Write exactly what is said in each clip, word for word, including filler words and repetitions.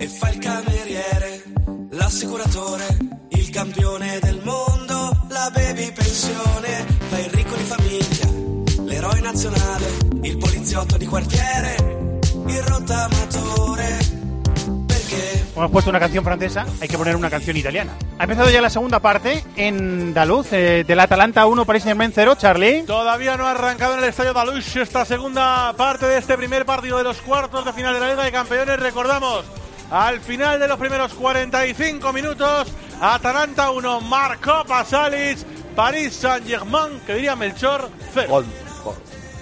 e fa il cameriere, l'assicuratore, il campione del mondo, la baby pensione, fa il ricco di famiglia, l'eroe nazionale, il poliziotto di quartiere, il rottamatore. Hemos puesto una canción francesa, hay que poner una canción italiana. Ha empezado ya la segunda parte en Daluz, eh, del Atalanta uno, Paris Saint-Germain cero, Charlie. Todavía no ha arrancado en el estadio Daluz esta segunda parte de este primer partido de los cuartos de final de la Liga de Campeones. Recordamos, al final de los primeros cuarenta y cinco minutos, Atalanta uno, marcó Pasalic, Paris Saint-Germain, que diría Melchor, cero. Gol, gol.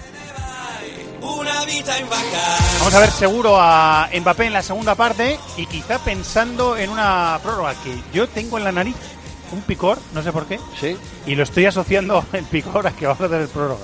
Una vida en vacanza. Vamos a ver seguro a Mbappé en la segunda parte y quizá pensando en una prórroga que yo tengo en la nariz un picor, no sé por qué. Sí. Y lo estoy asociando el picor a que vamos a hacer prórroga.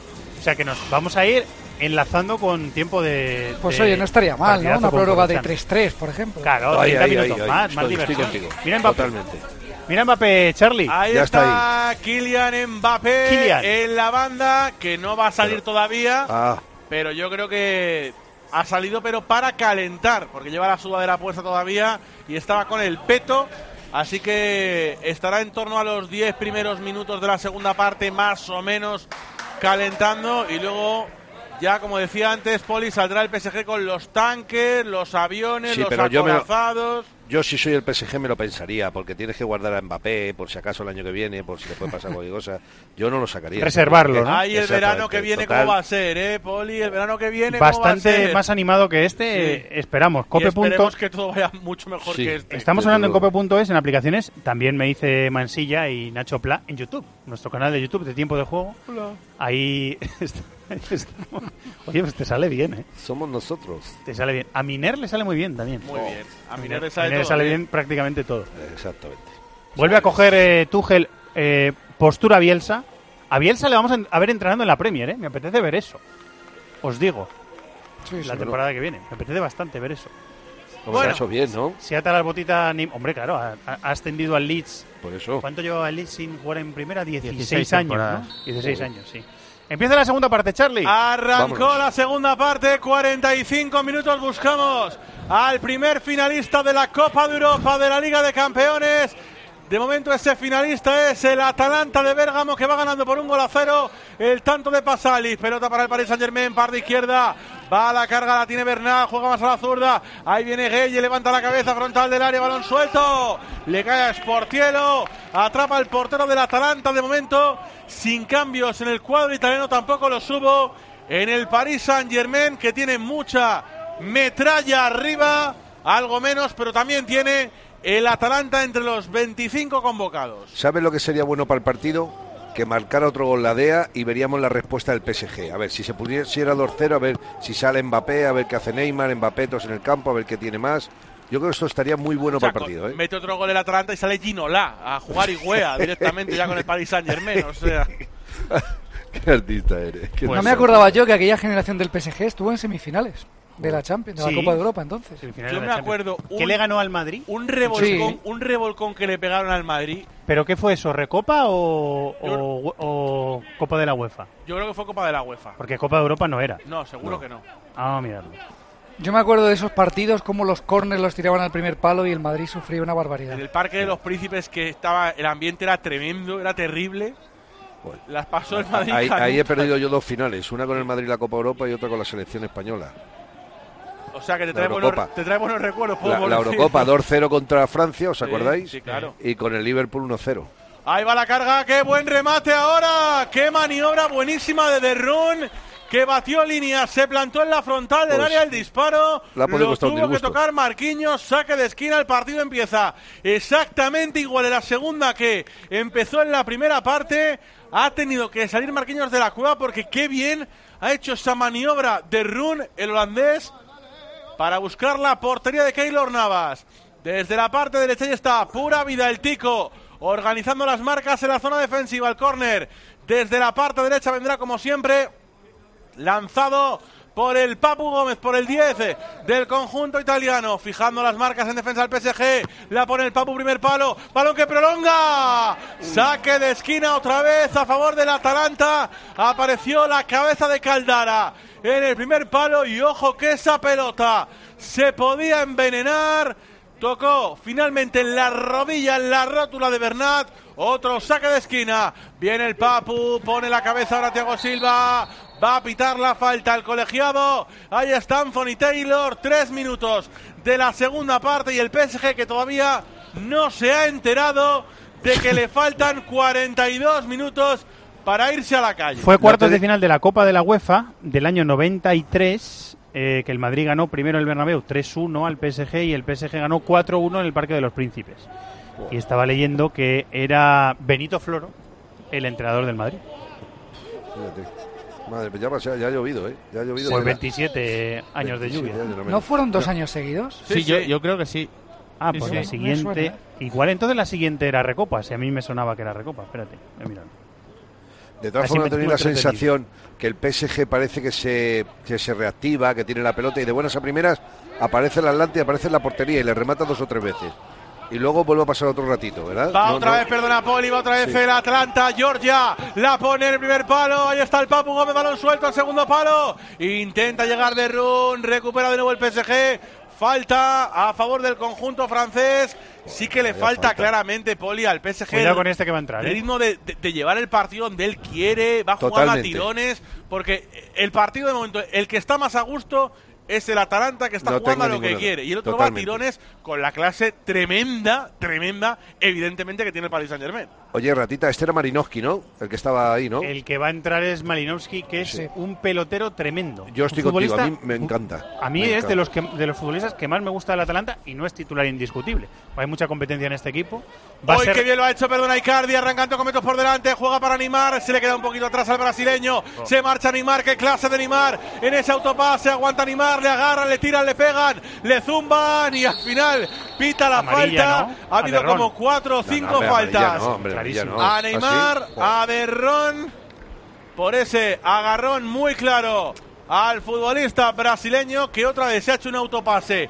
O sea que nos vamos a ir enlazando con tiempo de... Pues de oye, no estaría mal, ¿no? Una prórroga de Cortán. tres tres, por ejemplo. Claro, Ahí, treinta ahí, minutos ahí, más, ahí. más Estoy- diversión. estoy contigo. Mira Mbappé. Totalmente. Mira Mbappé, Charlie. Ahí Ya está, está Kylian Mbappé Kylian. en la banda, que no va a salir Pero- todavía, Ah, pero yo creo que ha salido pero para calentar, porque lleva la sudadera puesta todavía y estaba con el peto, así que estará en torno a los diez primeros minutos de la segunda parte más o menos calentando, y luego ya, como decía antes, Poli, saldrá el P S G con los tanques, los aviones, Sí, los pero yo me lo- acorazados. yo si soy el P S G me lo pensaría, porque tienes que guardar a Mbappé por si acaso el año que viene, por si le puede pasar cualquier cosa. Yo no lo sacaría. Reservarlo, Porque- ¿no? Ay, el verano que Exactamente, viene, total. ¿cómo va a ser, eh, Poli? El verano que viene, ¿cómo va a Bastante ser? más animado que este, Sí. eh, esperamos. Y Cope. esperemos que todo vaya mucho mejor Sí. que este. Estamos Desde hablando en luego. cope punto es, en aplicaciones, también me dice Mansilla y Nacho Pla en YouTube, nuestro canal de YouTube de Tiempo de Juego. Hola. Ahí, está- ahí estamos. Oye, pues te sale bien, ¿eh? Somos nosotros. Te sale bien. A Miner le sale muy bien también. Muy bien. A Miner le A sale Miner le todo sale bien. bien prácticamente todo. Exactamente. Vuelve a coger eh, Tuchel eh, postura Bielsa. A Bielsa le vamos a, a ver entrenando en la Premier, ¿eh? Me apetece ver eso. Os digo, Sí, sí. la temporada que viene. Me apetece bastante ver eso. Como Bueno. eso bien, ¿no? Si ata las botitas... ni- Hombre, claro, ha, ha ascendido al Leeds. Por eso. ¿Cuánto lleva el Leeds sin jugar en primera? dieciséis, dieciséis años, temporadas. ¿no? dieciséis Joder. años, sí. Empieza la segunda parte, Charlie. Arrancó Vámonos. la segunda parte, cuarenta y cinco minutos. Buscamos al primer finalista de la Copa de Europa de la Liga de Campeones. De momento ese finalista es el Atalanta de Bérgamo, que va ganando por un gol a cero. El tanto de Pasalic, pelota para el Paris Saint-Germain, par de izquierda. Va a la carga, la tiene Bernat, juega más a la zurda. Ahí viene Gueye, levanta la cabeza frontal del área, balón suelto. Le cae a Sportiello, atrapa al portero del Atalanta. De momento, sin cambios en el cuadro italiano, tampoco los hubo en el Paris Saint-Germain, que tiene mucha metralla arriba, algo menos, pero también tiene el Atalanta entre los veinticinco convocados. ¿Sabes lo que sería bueno para el partido? Que marcara otro gol la D E A y veríamos la respuesta del P S G. A ver, si se pudiera dos cero, a ver si sale Mbappé, a ver qué hace Neymar, Mbappé todos en el campo, a ver qué tiene más. Yo creo que esto estaría muy bueno O sea, para el partido, ¿eh? mete otro gol el Atalanta y sale Ginola a jugar Higuea directamente ya con el Paris Saint-Germain. O sea, Qué artista eres. Qué No Pues me artista. acordaba yo que aquella generación del P S G estuvo en semifinales de la Champions, de la Sí. Copa de Europa, entonces. Semifinales yo de me la acuerdo Champions. ¿Qué un- le ganó al Madrid? un revolcón, Sí. un revolcón que le pegaron al Madrid. ¿Pero qué fue eso? ¿Recopa o, o, o Copa de la UEFA? Yo creo que fue Copa de la UEFA. Porque Copa de Europa no era. No, seguro No. que no. Ah, mirarlo. Yo me acuerdo de esos partidos, como los córners los tiraban al primer palo y el Madrid sufría una barbaridad. En el Parque de los Príncipes, que estaba, el ambiente era tremendo, era terrible. Bueno. Las pasó el Madrid. Ahí, ahí he canutas. perdido yo dos finales, una con el Madrid la Copa Europa y otra con la selección española. O sea que te La trae, buenos, Eurocopa. te trae buenos recuerdos. La, puedo la decir. Eurocopa dos cero contra Francia, ¿os Sí, acordáis? sí, claro. Y con el Liverpool uno cero. Ahí va la carga, qué buen remate ahora, qué maniobra buenísima de Derrún, que batió línea, se plantó en la frontal del Pues, área del disparo, le ha podido lo costar un tuvo que disgusto. tocar Marquinhos, saque de esquina, el partido empieza exactamente igual en la segunda que empezó en la primera parte. Ha tenido que salir Marquinhos de la cueva porque qué bien ha hecho esa maniobra Derrún, el holandés, para buscar la portería de Keylor Navas. Desde la parte derecha ya está pura vida el Tico, organizando las marcas en la zona defensiva, el córner. Desde la parte derecha vendrá como siempre lanzado por el Papu Gómez, por el diez del conjunto italiano, fijando las marcas en defensa del P S G, la pone el Papu, primer palo, balón que prolonga, saque de esquina otra vez a favor del Atalanta, apareció la cabeza de Caldara en el primer palo y ojo que esa pelota se podía envenenar, tocó finalmente en la rodilla, en la rótula de Bernat. Otro saque de esquina, viene el Papu, pone la cabeza ahora Thiago Silva, va a pitar la falta el colegiado, ahí está Anthony Taylor, tres minutos de la segunda parte y el P S G que todavía no se ha enterado de que le faltan cuarenta y dos minutos para irse a la calle. Fue cuartos de final de la Copa de la UEFA del año noventa y tres, eh, que el Madrid ganó primero el Bernabéu tres uno al P S G y el P S G ganó cuatro uno en el Parque de los Príncipes. Y estaba leyendo que era Benito Floro el entrenador del Madrid. Fíjate. Madre, pues ya, pasa, ya ha llovido, ¿eh? Ya ha llovido. Por veintisiete años de lluvia. ¿No fueron dos años seguidos? Sí, sí, yo, yo creo que sí. Ah, sí, pues sí. la siguiente... Igual entonces la siguiente era Recopa, si a mí me sonaba que era Recopa. Espérate, voy a mirar. De todas Así formas, me tenéis la tengo sensación que el P S G parece que se, que se reactiva, que tiene la pelota y de buenas a primeras aparece el Atlante y aparece en la portería y le remata dos o tres veces. Y luego vuelve a pasar otro ratito, ¿verdad? Va no, otra no. vez, perdona, Poli, va otra vez Sí. el Atlanta, Georgia, la pone en el primer palo, ahí está el Papu Gómez, balón suelto al segundo palo, intenta llegar de Run, recupera de nuevo el P S G, falta a favor del conjunto francés, sí que le falta, falta. claramente, Poli, al P S G. Cuidado con este que va a entrar, ¿eh? Ritmo de, de, de llevar el partido donde él quiere, va a jugar a Totalmente. tirones, porque el partido de momento, el que está más a gusto es el Atalanta, que está No jugando a tengo lo que ninguna quiere. duda. Y el otro Totalmente. va a tirones con la clase tremenda, tremenda, evidentemente, que tiene el Paris Saint-Germain. Oye, ratita, este era Marinowski, ¿no? El que estaba ahí, ¿no? El que va a entrar es Malinowski, que es Sí. un pelotero tremendo. Yo estoy Un contigo, a futbolista- mí me encanta. A mí Me es encanta. de los que, de los futbolistas que más me gusta del Atalanta y no es titular indiscutible. Hay mucha competencia en este equipo. Va Hoy a ser... que bien lo ha hecho, perdona, Icardi, arrancando con metros por delante, juega para Neymar, se le queda un poquito atrás al brasileño, Oh. se marcha Neymar, qué clase de Neymar, en ese autopase aguanta Neymar, le agarran, le tiran, le pegan, le zumban y al final pita la Amarilla, falta. ¿no? Ha habido Aderrón. como cuatro o No, cinco no, hombre, amarilla faltas. no, hombre, amarilla no. A ¿Ah, Neymar, sí? a Derrón, por ese agarrón muy claro al futbolista brasileño que otra vez se ha hecho un autopase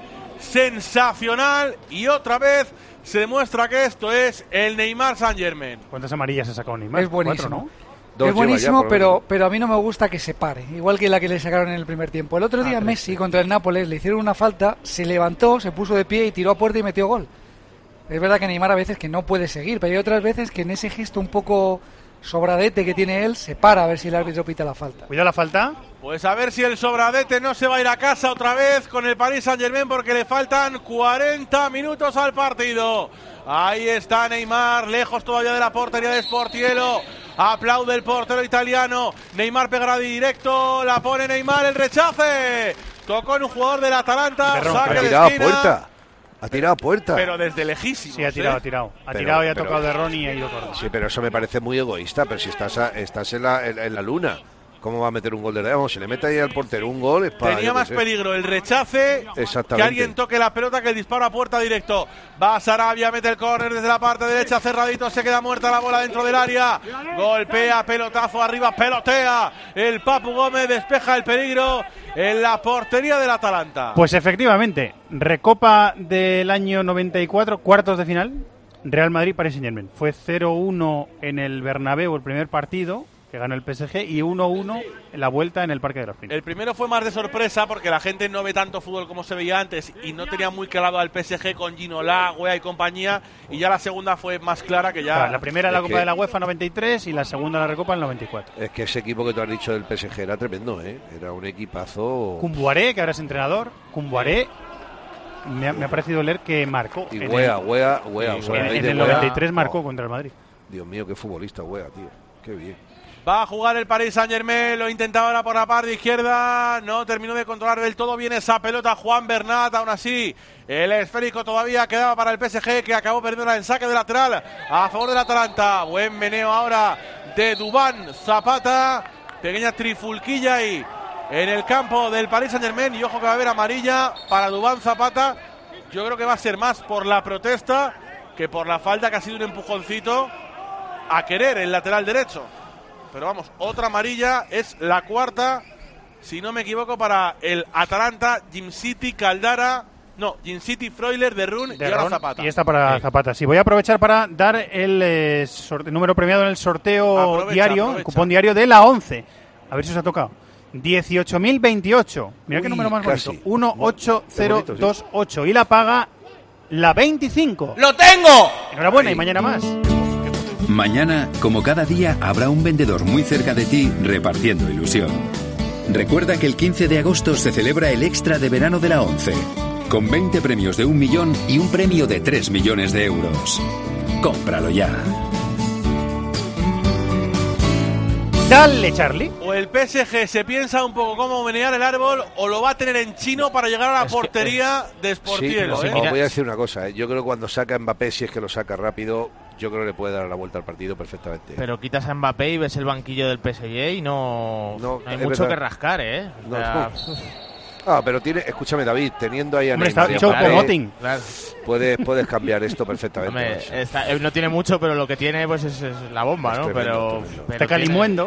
sensacional y otra vez se demuestra que esto es el Neymar Saint-Germain. ¿Cuántas amarillas ha sacado Neymar? Es buenísimo. Cuatro, ¿no? Dos es lleva buenísimo, ya, por lo pero, menos. pero a mí no me gusta que se pare. Igual que la que le sacaron en el primer tiempo. El otro día Ah, tres, Messi sí. contra el Nápoles le hicieron una falta, se levantó, se puso de pie y tiró a puerta y metió gol. Es verdad que Neymar a veces que no puede seguir, pero hay otras veces que en ese gesto un poco sobradete que tiene él, se para a ver si el árbitro pita la falta. Cuidado la falta. Pues a ver si el sobradete no se va a ir a casa otra vez con el Paris Saint-Germain porque le faltan cuarenta minutos al partido. Ahí está Neymar, lejos todavía de la portería de Sportiello. Aplaude el portero italiano. Neymar pegará directo, la pone Neymar, el rechace. Tocó en un jugador del Atalanta, Berrón, saque Ha de tirado a esquina. puerta. Ha tirado a puerta. Pero desde lejísimo. Sí, ha tirado, ha tirado. Ha Pero- tirado y ha pero- tocado de Ron y ha ido corto. Sí, pero eso me parece muy egoísta. Pero si estás, a- estás en, la, en, en la luna, ¿cómo va a meter un gol de Vamos, si le mete ahí al portero un gol, es para. Tenía yo qué más sé. peligro el rechace, Exactamente. que alguien toque la pelota, que el disparo a puerta directo. Va Sarabia, mete el córner desde la parte derecha, cerradito, se queda muerta la bola dentro del área. Golpea, pelotazo arriba, pelotea. El Papu Gómez despeja el peligro en la portería del Atalanta. Pues efectivamente, Recopa del año noventa y cuatro, cuartos de final, Real Madrid Paris Saint-Germain. Fue cero uno en el Bernabéu el primer partido, que ganó el P S G, y uno uno en la vuelta en el Parque de los Príncipes. El primero fue más de sorpresa porque la gente no ve tanto fútbol como se veía antes y no tenía muy claro al P S G con Ginola, Wea y compañía, y ya la segunda fue más clara que ya... Claro, la primera la Es Copa que- de la UEFA noventa y tres y la segunda la Recopa en el noventa y cuatro. Es que ese equipo que tú has dicho del P S G era tremendo, ¿eh? Era un equipazo. Cumbuaré, que ahora es entrenador, Cumbuaré, me ha, me ha parecido leer que marcó. Y en Wea, el, Wea, Wea. o sea, en- ahí en de el Wea- noventa y tres marcó Oh, contra el Madrid. Dios mío, qué futbolista Wea, tío. Qué bien. Va a jugar el Paris Saint-Germain, lo intentaba ahora por la parte izquierda, no terminó de controlar del todo bien esa pelota Juan Bernat, aún así el esférico todavía quedaba para el P S G que acabó perdiendo el saque de lateral a favor del Atalanta. Buen meneo ahora de Duván Zapata, pequeña trifulquilla ahí en el campo del Paris Saint-Germain y ojo que va a haber amarilla para Duván Zapata. Yo creo que va a ser más por la protesta que por la falta, que ha sido un empujoncito a querer el lateral derecho. Pero vamos, otra amarilla, es la cuarta si no me equivoco, para el Atalanta, Jim City, Caldara, no, Jim City, Freuler, de Run y ahora Zapata. Y esta para sí. Zapata. Sí, voy a aprovechar para dar el eh, sorte- número premiado en el sorteo aprovecha, diario, aprovecha. el cupón diario de la once. A ver si os ha tocado. dieciocho mil veintiocho. Mira Uy, qué número más casi. bonito. uno ocho cero dos ocho. Y la paga la veinticinco. ¡Lo tengo! Enhorabuena Ay. y mañana más. Mañana, como cada día, habrá un vendedor muy cerca de ti repartiendo ilusión. Recuerda que el quince de agosto se celebra el Extra de Verano de la ONCE, con veinte premios de un millón y un premio de tres millones de euros. Cómpralo ya. Dale, Charlie. O el P S G se piensa un poco cómo menear el árbol o lo va a tener en chino para llegar a la Es que, portería de Sí, Sportiero. no, ¿eh? os mira- voy a decir una cosa, ¿eh? Yo creo que cuando saca Mbappé, si es que lo saca rápido, yo creo que le puede dar la vuelta al partido perfectamente. Pero quitas a Mbappé y ves el banquillo del P S G y no, No, no hay es mucho verdad. que rascar, ¿eh? O No, sea, Ah, pero tiene, escúchame, David, teniendo ahí a Hombre, Neymar está y a dicho Mbappé, Moting. claro. puedes, puedes cambiar esto perfectamente. Hombre, macho. está- eh, no tiene mucho, pero lo que tiene pues es, es la bomba, Es ¿no? tremendo, pero, tremendo. pero Está calimuendo.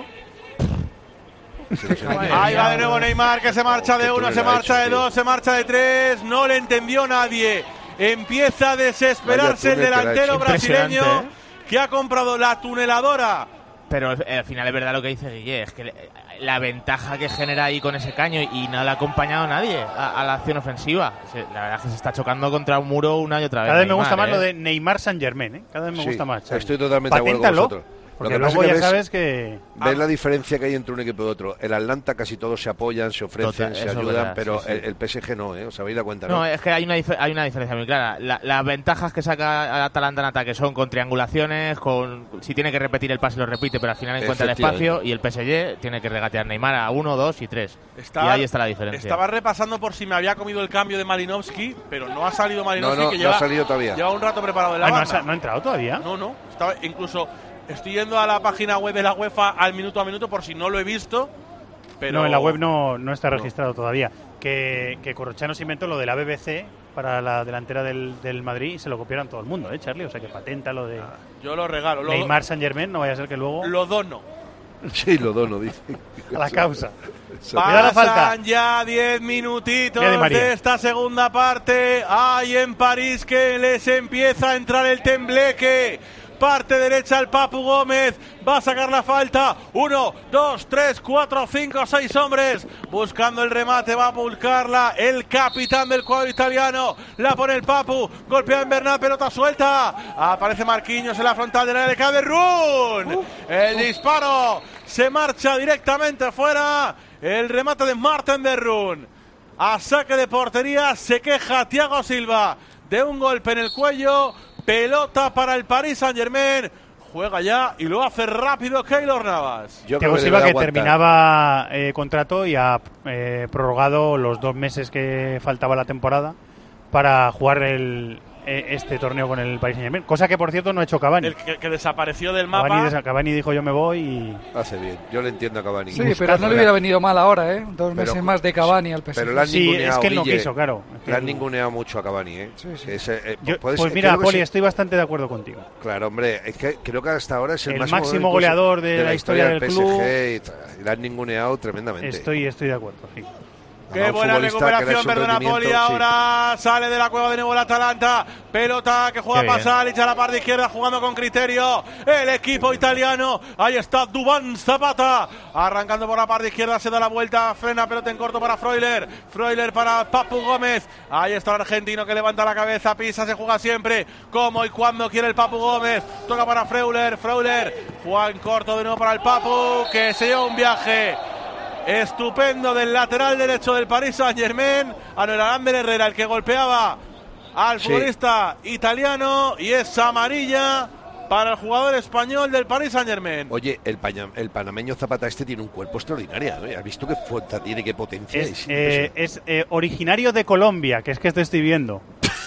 Sí, sí, sí. Ahí va de nuevo Neymar, que se marcha de Qué uno, túnel se ha marcha hecho, de tío. dos, se marcha de tres. No le entendió nadie. Empieza a desesperarse el Vaya túnel que le ha delantero hecho. brasileño Impresionante, que ha comprado la tuneladora. Pero eh, al final es verdad lo que dice Guille, es que le- la ventaja que genera ahí con ese caño y no le ha acompañado nadie a, a la acción ofensiva. Se- La verdad es que se está chocando contra un muro una y otra vez. Cada vez me Neymar, gusta más ¿eh? lo de Neymar Saint Germain, ¿eh? Cada vez me Sí, gusta más. Charlie. estoy totalmente de acuerdo con Paténtalo, vosotros. Lo Porque que pasa luego es que ya ves- sabes que... ¿Ves la diferencia que hay entre un equipo y otro? El Atlanta casi todos se apoyan, se ofrecen, Total, se eso es ayudan, verdad, pero sí, sí. El, el P S G no, ¿eh? ¿Os habéis dado cuenta? No, No, es que hay una, dif- hay una diferencia muy clara. La- las ventajas que saca el Atalanta en ataque son con triangulaciones, con si tiene que repetir el pase lo repite, pero al final encuentra el Efectivamente. espacio, y el P S G tiene que regatear Neymar a uno, dos y tres. Estaba- y ahí está la diferencia. Estaba repasando por si me había comido el cambio de Malinovsky, pero no ha salido Malinovsky, No, no, que no lleva, ha salido todavía. lleva un rato preparado de la Ah, ¿no, banda. ha, ¿No ha entrado todavía? No, no. Estaba, incluso estoy yendo a la página web de la UEFA al minuto a minuto por si no lo he visto. Pero No, en la web no, no está No. registrado todavía. Que, que Corrochano se inventó lo de la B B C para la delantera del, del Madrid y se lo copiaron todo el mundo, ¿eh, Charlie? O sea que patenta lo de Yo lo regalo. Lo, Neymar Saint Germain, no vaya a ser que luego lo dono. Sí, lo dono, dice. a la causa. Exacto. Me da la falta. Pasan ya diez minutitos Mira de María. de esta segunda parte. Hay en París que les empieza a entrar el tembleque. Parte derecha el Papu Gómez. Va a sacar la falta. Uno, dos, tres, cuatro, cinco, seis hombres. Buscando el remate. Va a buscarla el capitán del cuadro italiano. La pone el Papu. Golpea en Bernat. Pelota suelta. Aparece Marquinhos en la frontal del área de Camerún. El disparo. Se marcha directamente fuera. El remate de Marten de Run. A saque de portería. Se queja Thiago Silva de un golpe en el cuello. Pelota para el Paris Saint-Germain. Juega ya y lo hace rápido Keylor Navas. Yo creo Thiago que Silva, debe que aguantar. terminaba eh, contrato y ha eh, prorrogado los dos meses que faltaba la temporada para jugar el, eh, este torneo con el Paris Saint-Germain. Cosa que, por cierto, no ha hecho Cavani. El que, que desapareció del mapa. Cavani, desa- Cavani dijo yo me voy y... Hace bien, yo le entiendo a Cavani. Sí, pero no le hubiera venido mal ahora, ¿eh? Dos Pero- meses más de Cavani al P S G. Pero le han Sí, ninguneado, es que él no Guille. quiso, claro. Es que Le han él- ninguneado mucho a Cavani, ¿eh? Sí, sí. Que ese, eh, Yo- puede pues ser- mira, creo que Poli, sí. estoy bastante de acuerdo contigo. Claro, hombre, es que creo que hasta ahora es el, El máximo, máximo goleador goleador de la historia del P S G y le han ninguneado tremendamente. Estoy, estoy de acuerdo, sí. Qué A un buena futbolista que le ha recuperación, hecho un perdona rendimiento, Poli. sí. Ahora sale de la cueva de nuevo el Atalanta. Pelota que juega Qué para bien. Salic a la parte izquierda, jugando con criterio. El equipo italiano. Ahí está Duván Zapata. Arrancando por la parte izquierda, se da la vuelta. Frena, pelota en corto para Freuler. Freuler para Papu Gómez. Ahí está el argentino que levanta la cabeza. Pisa, se juega siempre. Como y cuando quiere el Papu Gómez. Toca para Freuler. Freuler juega en corto de nuevo para el Papu, que se lleva un viaje estupendo del lateral derecho del Paris Saint-Germain. A no era Ander Herrera el que golpeaba al Sí. futbolista italiano, y es amarilla para el jugador español del Paris Saint-Germain. Oye, el, paña- el panameño Zapata este tiene un cuerpo extraordinario, ¿no? ¿Has visto qué fuerza tiene, qué potencia? Es, Es eh, impresionante. es eh, originario de Colombia, que es que te estoy viendo.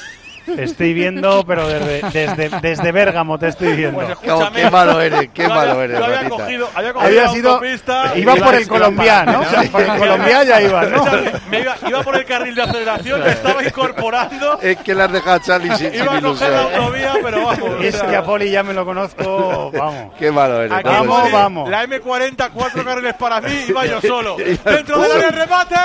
Te estoy viendo, pero desde, desde, desde Bérgamo te estoy viendo. Pues escúchame, qué malo eres, qué yo malo había, eres, yo había ratita. cogido, había cogido Había la sido, autopista. iba por el iba Colombia, para- ¿no? Por el Colombia ya iba, ¿no? Me iba, iba por el carril de aceleración, me estaba incorporando. Es que le has dejado a Charlie sin, sin Iba a coger la ilusión. autovía, pero vamos. o Es sea, que a Poli ya me lo conozco, vamos. Qué malo eres. aquí no Vamos, puede ser. vamos. La eme cuarenta, cuatro carriles para mí, iba yo solo. Dentro del área el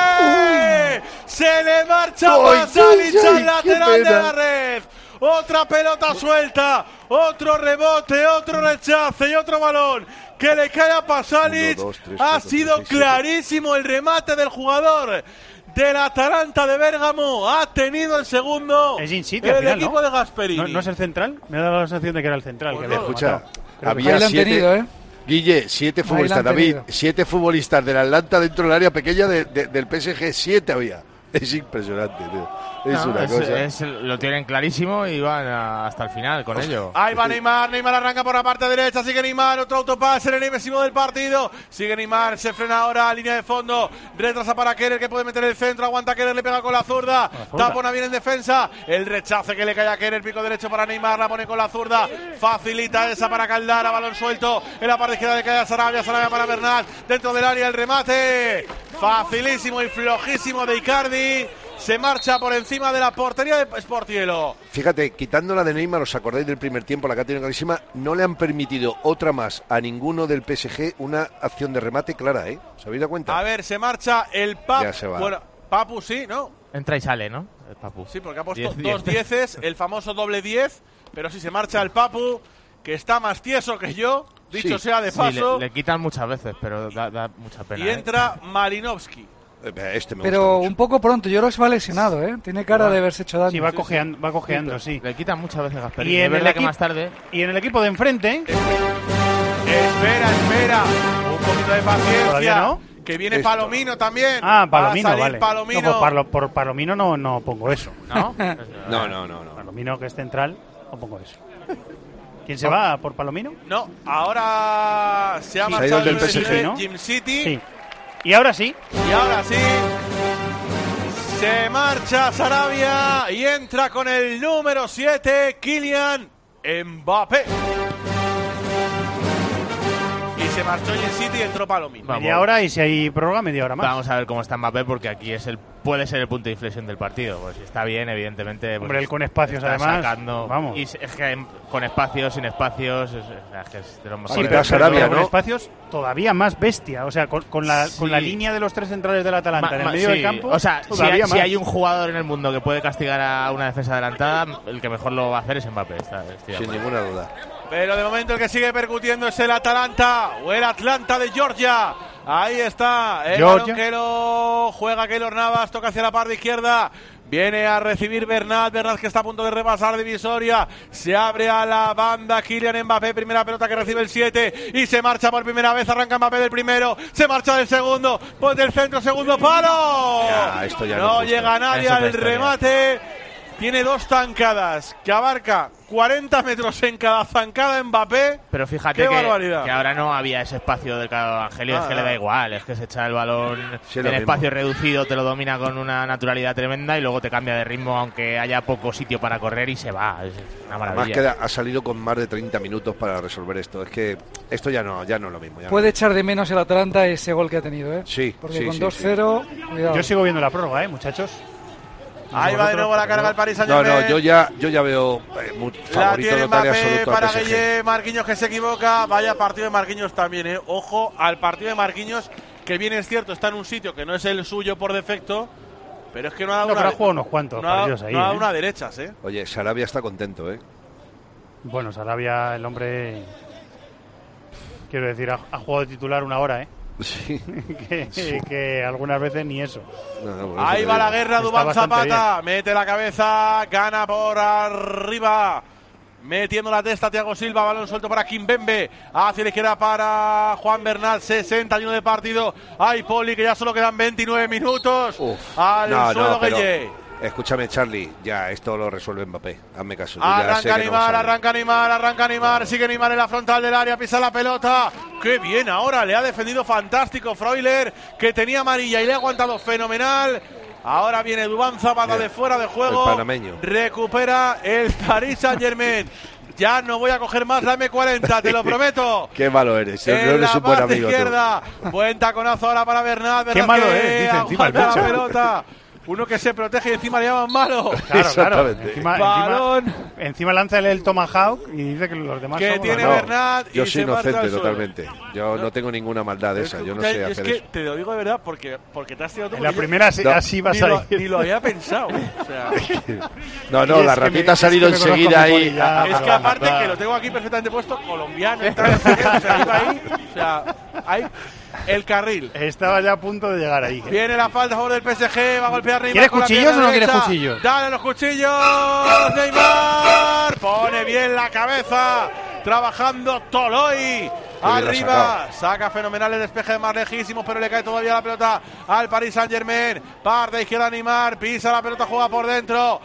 remate. Se le marcha Uy, Pasalic uy, al qué lateral de pena. la red. Otra pelota suelta, otro rebote, otro rechace y otro balón que le cae a Pasalic. Uno, dos, tres, Ha cuatro, sido cinco, seis, siete. clarísimo el remate del jugador del Atalanta de Bérgamo. Ha tenido el segundo Es In City el al final, equipo ¿no? de Gasperini. ¿No, ¿No es el central? Me ha dado la sensación de que era el central. Pues que no, había Escucha, rematado. Ahí lo había han siete. tenido, ¿eh? Guille, siete Ahí la futbolistas, han David, tenido. siete futbolistas del Atlanta dentro del área pequeña de- de- del P S G, siete había. Es impresionante, tío. Es No, una es- cosa. es- lo tienen clarísimo y van a- hasta el final con ello. Ahí va Neymar, Neymar arranca por la parte derecha, sigue Neymar, otro autopase, el enésimo del partido, sigue Neymar, se frena ahora, línea de fondo, retrasa para Keller que puede meter el centro, aguanta Keller, le pega con la zurda, zurda. tapona bien en defensa, el rechace que le cae a Keller, pico derecho para Neymar, la pone con la zurda, facilita esa para Caldara, balón suelto, en la parte izquierda le cae a Sarabia, Sarabia para Bernat, dentro del área el remate, facilísimo y flojísimo de Icardi. Se marcha por encima de la portería de Sportiello. Fíjate, quitando la de Neymar, ¿os acordáis del primer tiempo? La que ha tenido clarísima, no le han permitido otra más a ninguno del P S G una acción de remate clara, ¿eh? ¿Os habéis dado cuenta? A ver, se marcha el Papu. Ya se va. Bueno, Papu sí, ¿no? Entra y sale, ¿no? El Papu. Sí, porque ha puesto Diez, dos diez. dieces, el famoso doble diez. Pero sí se marcha el Papu, que está más tieso que yo, dicho Sí. sea de Sí, paso. le, le quitan muchas veces, pero da, da mucha pena. y ¿eh? entra Malinovsky. Eh, Este me Pero gusta un mucho. poco pronto, yo creo que se va lesionado, ¿eh? Tiene cara de haberse hecho daño. Sí, va cojeando, va cojeando, sí. Le quitan muchas veces Gasperini. Y Es en el verdad que equipo- más tarde. Y en el equipo de enfrente, Espera, espera. Un poquito de paciencia. ¿Todavía no? Que viene Esto. Palomino también. ah, Palomino, Va a salir vale. Palomino. No, por, Parlo- por Palomino no, no pongo eso. ¿No? No, no, no, no. Palomino, que es central, no pongo eso. ¿Quién se va por Palomino? No, ahora se ha Sí. marchado Se ha ido el del P S G, de ¿no? Jim City. Sí. Y ahora sí, Y ahora sí, se marcha Sarabia y entra con el número siete, Kylian Mbappé. Y se marchó Jim City y entró Palomino. Vamos. media hora y si hay prórroga, media hora más. Vamos a ver cómo está Mbappé, porque aquí es el puede ser el punto de inflexión del partido. Pues si está bien, evidentemente. Pues, Hombre, él con espacios, está además, sacando- vamos. Y es que en- con espacios, sin espacios, es, es que es de los Sí, mejores. pero Sarabia, con ¿no? espacios todavía más bestia. O sea, con, con la, con la Sí. línea de los tres centrales del Atalanta Ma- en el ma- medio sí, del campo. O sea, si todavía hay, más. si hay un jugador en el mundo que puede castigar a una defensa adelantada, el que mejor lo va a hacer es Mbappé. Está, estoy de Sin acuerdo. ninguna duda. Pero de momento el que sigue percutiendo es el Atalanta o el Atlanta de Georgia. Ahí está el Georgia. balón que lo juega Keylor Navas, toca hacia la parte izquierda. Viene a recibir Bernat, Bernat que está a punto de repasar divisoria. Se abre a la banda Kylian Mbappé, primera pelota que recibe el siete y se marcha por primera vez. Arranca Mbappé del primero, se marcha del segundo, pues del centro, segundo palo. Ya, esto ya no no es justo. llega nadie Es otra al historia. remate. Tiene dos zancadas que abarca cuarenta metros en cada zancada Mbappé. Pero fíjate ¡Qué que, barbaridad! que ahora no había ese espacio del Evangelio, es Ah, que le ah. da igual, es que se echa el balón Sí, es en lo espacio mismo. reducido, te lo domina con una naturalidad tremenda y luego te cambia de ritmo aunque haya poco sitio para correr y se va, es una Además maravilla. queda, ha salido con más de treinta minutos para resolver esto. Es que esto ya no, ya no es lo mismo. ya no. Puede echar de menos el Atalanta ese gol que ha tenido, ¿eh? Sí, Porque sí, con sí, dos sí. cero, cuidado. Yo sigo viendo la prórroga, ¿eh, muchachos? Ahí va de nuevo la carga el Paris No, Saint-Germain. no, yo ya, yo ya veo eh, mu- La favorito tiene total y Mbappé absoluto al para P S G. Guille, Marquinhos que se equivoca. Vaya partido de Marquinhos también, ¿eh? Ojo al partido de Marquinhos, que bien es cierto, está en un sitio que no es el suyo por defecto, pero es que no ha dado No, una, pero ha jugado unos cuantos no ha, partidos ahí, no ha dado ¿eh? una derechas, ¿eh? Oye, Sarabia está contento, ¿eh? Bueno, Sarabia, el hombre. Quiero decir, ha, ha jugado de titular una hora, ¿eh? Sí. que, que algunas veces ni eso. No, no, por eso Ahí te va digo. la guerra, Está Dubán bastante Zapata, mete la cabeza, gana por arriba, metiendo la testa Thiago Silva, balón suelto para Kimpembe, hacia la izquierda para Juan Bernal, sesenta y uno de partido. Ay, Poli, que ya solo quedan veintinueve minutos. Uf. Al No, suelo, no, pero Guille. escúchame, Charlie, ya esto lo resuelve Mbappé. Hazme caso. yo ya sé Arranca que no Neymar, sale. arranca Neymar, arranca Neymar, sigue Neymar en la frontal del área, pisa la pelota. Qué bien ahora, le ha defendido fantástico Freuler, que tenía amarilla y le ha aguantado fenomenal. Ahora viene Dubán Zapata de fuera de juego. El panameño. Recupera el Paris Saint-Germain. Ya no voy a coger más la eme cuarenta, te lo prometo. Qué malo eres. En no eres la un buen parte amigo. izquierda. Buen taconazo ahora para Bernat. Qué malo eres, dice encima el la pecho. pelota. Uno que se protege y encima le llaman malo. Claro, claro. Exactamente. Encima, Balón. encima, encima lanza el, el Tomahawk y dice que los demás Que somos tiene los- No, Bernat y yo soy se marcha inocente al suelo. totalmente. Yo no tengo ninguna maldad de Es esa. que, Yo no escucha, sé es hacer que eso. te lo digo de verdad porque, porque te has tirado tú. En la porque yo primera así, No. así vas ni a lo, ir. ni lo había pensado. O sea, No, Y no, es la que me- ratita ha es que salido me conozco enseguida a mi ahí. poli ya. a- es que aparte que lo tengo aquí perfectamente puesto, colombiano, y tal, no sé qué, o sea, iba ahí, o sea, ahí el carril. Estaba ya a punto de llegar ahí. ¿eh? Viene la falta a favor del P S G, va a golpear Neymar. ¿Quieres con la cuchillos pierna o no quieres derecha. cuchillos? Dale los cuchillos, Neymar. Pone bien la cabeza, trabajando Toloi. Arriba, saca fenomenal el despeje de más lejísimos, pero le cae todavía la pelota al Paris Saint-Germain. Parte izquierda Neymar, pisa la pelota, juega por dentro,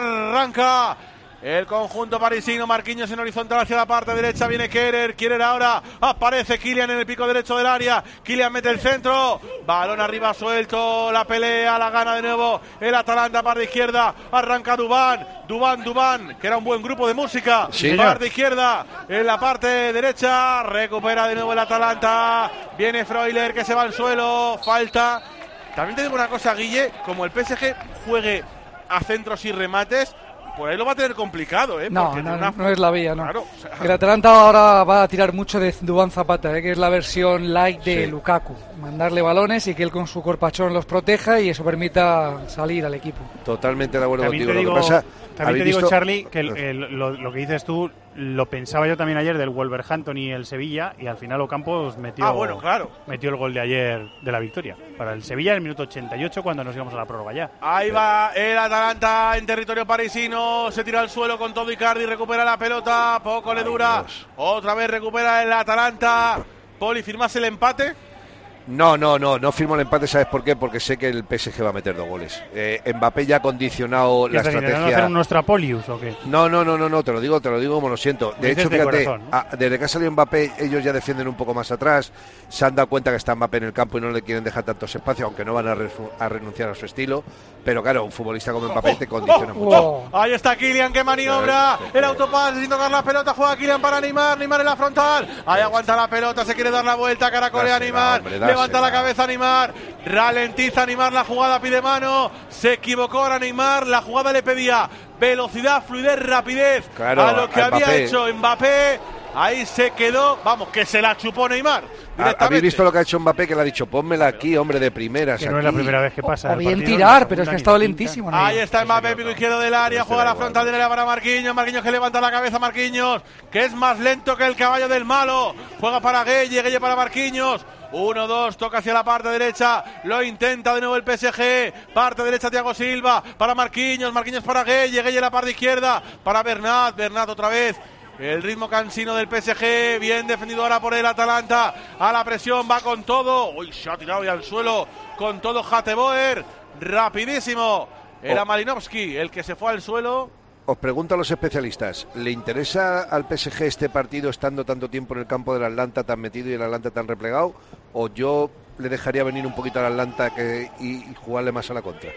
arranca el conjunto parisino. Marquinhos en horizontal hacia la parte derecha, viene Kehrer, Kehrer ahora, aparece Kylian en el pico derecho del área, Kylian mete el centro, balón arriba suelto, la pelea, la gana de nuevo el Atalanta, parte izquierda, arranca Dubán, Dubán, Dubán, que era un buen grupo de música, Sí, parte izquierda, en la parte derecha, recupera de nuevo el Atalanta, viene Freuler que se va al suelo, falta. También te digo una cosa, Guille, como el P S G juegue a centros y remates, por ahí lo va a tener complicado, ¿eh? No, Porque no, tiene una- no es la vía, no. Claro, o sea, El Atalanta ahora va a tirar mucho de Dubán Zapata, ¿eh? Que es la versión light de Sí. Lukaku. Mandarle balones y que él con su corpachón los proteja y eso permita salir al equipo. Totalmente de acuerdo También contigo. te digo, Lo que pasa, también te ¿habéis digo visto? Charlie, que el- el- lo, lo que dices tú lo pensaba yo también ayer del Wolverhampton y el Sevilla, y al final Ocampos metió, Ah, bueno, claro. metió el gol de ayer de la victoria. Para el Sevilla en el minuto ochenta y ocho cuando nos íbamos a la prórroga ya. ahí va el Atalanta en territorio parisino, se tira al suelo con todo Icardi, recupera la pelota, poco le Ay, dura, Dios. otra vez recupera el Atalanta. Poli, ¿firmas el empate? No, no, no, no firmo el empate, ¿sabes por qué? Porque sé que el P S G va a meter dos goles. Eh, Mbappé ya ha condicionado ¿Qué la estás intentando estrategia. hacer un Nostrapolius o qué? No, no, no, no, no, te lo digo, te lo digo como lo siento. Lo De dices hecho, de fíjate, corazón, ¿no? a- desde que ha salido Mbappé, ellos ya defienden un poco más atrás, se han dado cuenta que está Mbappé en el campo y no le quieren dejar tantos espacios, aunque no van a, refu- a renunciar a su estilo. Pero claro, un futbolista como Mbappé te condiciona mucho. Oh. Ahí está Kylian que maniobra, Sí, sí, sí. el autopase sin tocar la pelota, juega Kylian para Neymar, Neymar en la frontal, ahí aguanta la pelota, se quiere dar la vuelta, caracolea Dásela, Neymar, hombre, dásela. levanta la cabeza Neymar, ralentiza Neymar la jugada, pide mano, se equivocó ahora Neymar, la jugada le pedía velocidad, fluidez, rapidez, Claro, a lo que a había Mbappé. hecho Mbappé, ahí se quedó, vamos, que se la chupó Neymar. ¿Ha- ¿Habéis directamente. visto lo que ha hecho Mbappé? Que le ha dicho, pónmela aquí, hombre, de primeras. Que no es la aquí". primera vez que pasa. O el bien partido, ni tirar, la pero es segunda que ha ni estado la lentísimo. quinta. ¿no? Ahí está Mbappé, pico izquierdo del área, Este juega da la igual. frontal del área para Marquinhos, Marquinhos que levanta la cabeza, Marquinhos, que es más lento que el caballo del malo, juega para Gueye, Gueye para Marquinhos, uno dos, toca hacia la parte derecha, lo intenta de nuevo el P S G, parte derecha Thiago Silva, para Marquinhos, Marquinhos para Gueye, Gueye la parte izquierda, para Bernat, Bernat otra vez. El ritmo cansino del P S G, bien defendido ahora por el Atalanta, a la presión, va con todo, uy, se ha tirado ya al suelo, con todo Hateboer, rapidísimo, era Oh. Malinovski el que se fue al suelo. Os pregunto a los especialistas, ¿le interesa al P S G este partido estando tanto tiempo en el campo del Atlanta tan metido y el Atlanta tan replegado? ¿O yo le dejaría venir un poquito al Atlanta que, y, y jugarle más a la contra?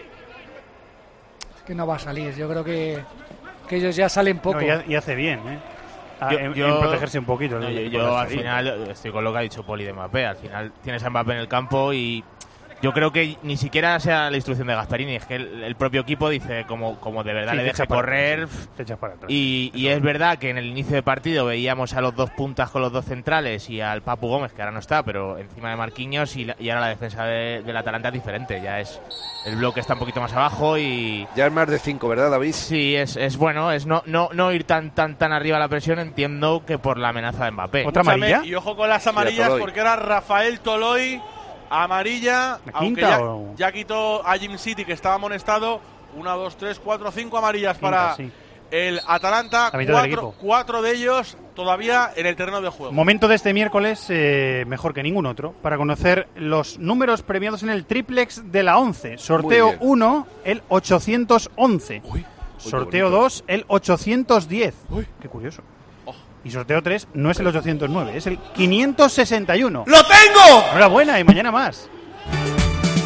Es que no va a salir. Yo creo que, que ellos ya salen poco. No, y, y hace bien, ¿eh? A- Yo- en, yo- en protegerse un poquito. No, ¿no? yo Por yo la al salida. final estoy con lo que ha dicho Poli de Mbappé. Al final tienes a Mbappé en el campo y yo creo que ni siquiera sea la instrucción de Gasperini. Es que el, el propio equipo dice como, como de verdad Sí, le te deje echa para correr. atrás, sí, te echas para atrás. Y, y es verdad que en el inicio de partido veíamos a los dos puntas con los dos centrales y al Papu Gómez, que ahora no está, pero encima de Marquinhos, y, la- y ahora la defensa de- del Atalanta es diferente. Ya es el bloque está un poquito más abajo y Ya es más de cinco, ¿verdad, David? sí, es, es bueno, es no, no, no ir tan tan tan arriba a la presión, entiendo que por la amenaza de Mbappé. ¿Otra Escúchame, amarilla? Y ojo con las amarillas, Toloi. porque ahora Rafael Toloi, amarilla, ¿La aunque quinta ya, o...? ya quitó a Jim City, que estaba amonestado. Una, dos, tres, cuatro, cinco amarillas Quinta, para sí. el Atalanta. La mitad del Cuatro, equipo. cuatro de ellos todavía en el terreno de juego. Momento de este miércoles, eh, mejor que ningún otro, para conocer los números premiados en el triplex de la once. Sorteo bien. uno, el ochocientos once. Sorteo bonito. dos, el ochocientos diez. Qué curioso. Y sorteo tres no es el ochocientos nueve, es el quinientos sesenta y uno. ¡Lo tengo! Enhorabuena y mañana más.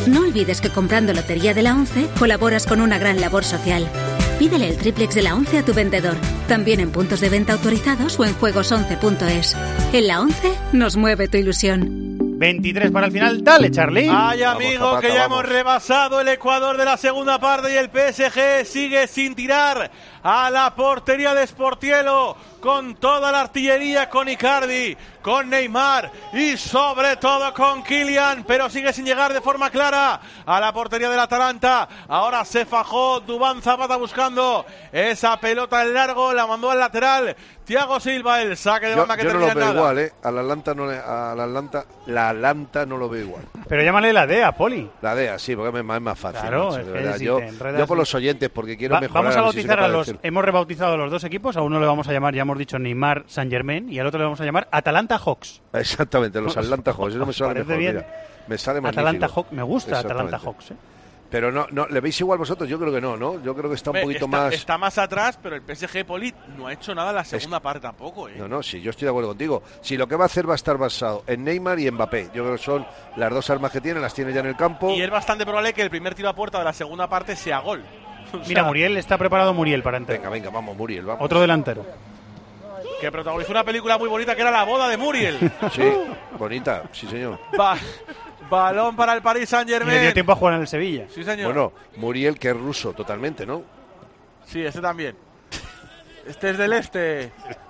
No olvides que comprando Lotería de la once colaboras con una gran labor social. Pídele el triplex de la once a tu vendedor, también en puntos de venta autorizados o en juegos once punto es. En la once nos mueve tu ilusión. veintitrés para el final, dale Charlie. Ay amigo, Vamos, Zapata, que ya vamos. hemos rebasado el Ecuador de la segunda parte y el P S G sigue sin tirar a la portería de Sportiello, con toda la artillería, con Icardi, con Neymar y sobre todo con Kylian, pero sigue sin llegar de forma clara a la portería del Atalanta. Ahora se fajó Duván Zapata buscando esa pelota en largo, la mandó al lateral Thiago Silva, el saque de Yo, banda que yo no termina lo en veo nada. igual, ¿eh? Al Atlanta no le, al Atlanta, la Atlanta no lo veo igual. Pero llámale la D A, Poli. La D E A, sí, porque es más, es más fácil. Claro, macho, es de que verdad. si yo, te enredas yo por y- los oyentes, porque quiero Va- mejorar. vamos a ver si soy bautizar a capaz de los, decir. hemos rebautizado a los dos equipos, a uno le vamos a llamar, ya hemos dicho Neymar Saint Germain y al otro le vamos a llamar Atalanta Hawks. Exactamente, los Atlanta Hawks, eso me ¿Os sale parece mejor, bien? mira. Me sale magnífico. Atalanta Hawks, me gusta Exactamente. Atalanta Hawks, ¿eh? Pero no, no, ¿le veis igual vosotros? Yo creo que no, ¿no? Yo creo que está un Hombre, poquito está, más... está más atrás, pero el P S G Poli no ha hecho nada en la segunda parte tampoco, ¿eh? No, no, sí, yo estoy de acuerdo contigo. Si lo que va a hacer va a estar basado en Neymar y Mbappé. Yo creo que son las dos armas que tiene, las tiene ya en el campo. Y es bastante probable que el primer tiro a puerta de la segunda parte sea gol. O sea, Mira, Muriel, está preparado Muriel para entrar. Venga, venga, vamos, Muriel, vamos. Otro delantero. que protagonizó una película muy bonita que era La boda de Muriel. Sí, bonita, sí, señor. Va, balón para el Paris Y Saint-Germain. le dio tiempo a jugar en el Sevilla. Sí, señor. Bueno, Muriel, que es ruso totalmente, ¿no? Sí, este también. Este es del este.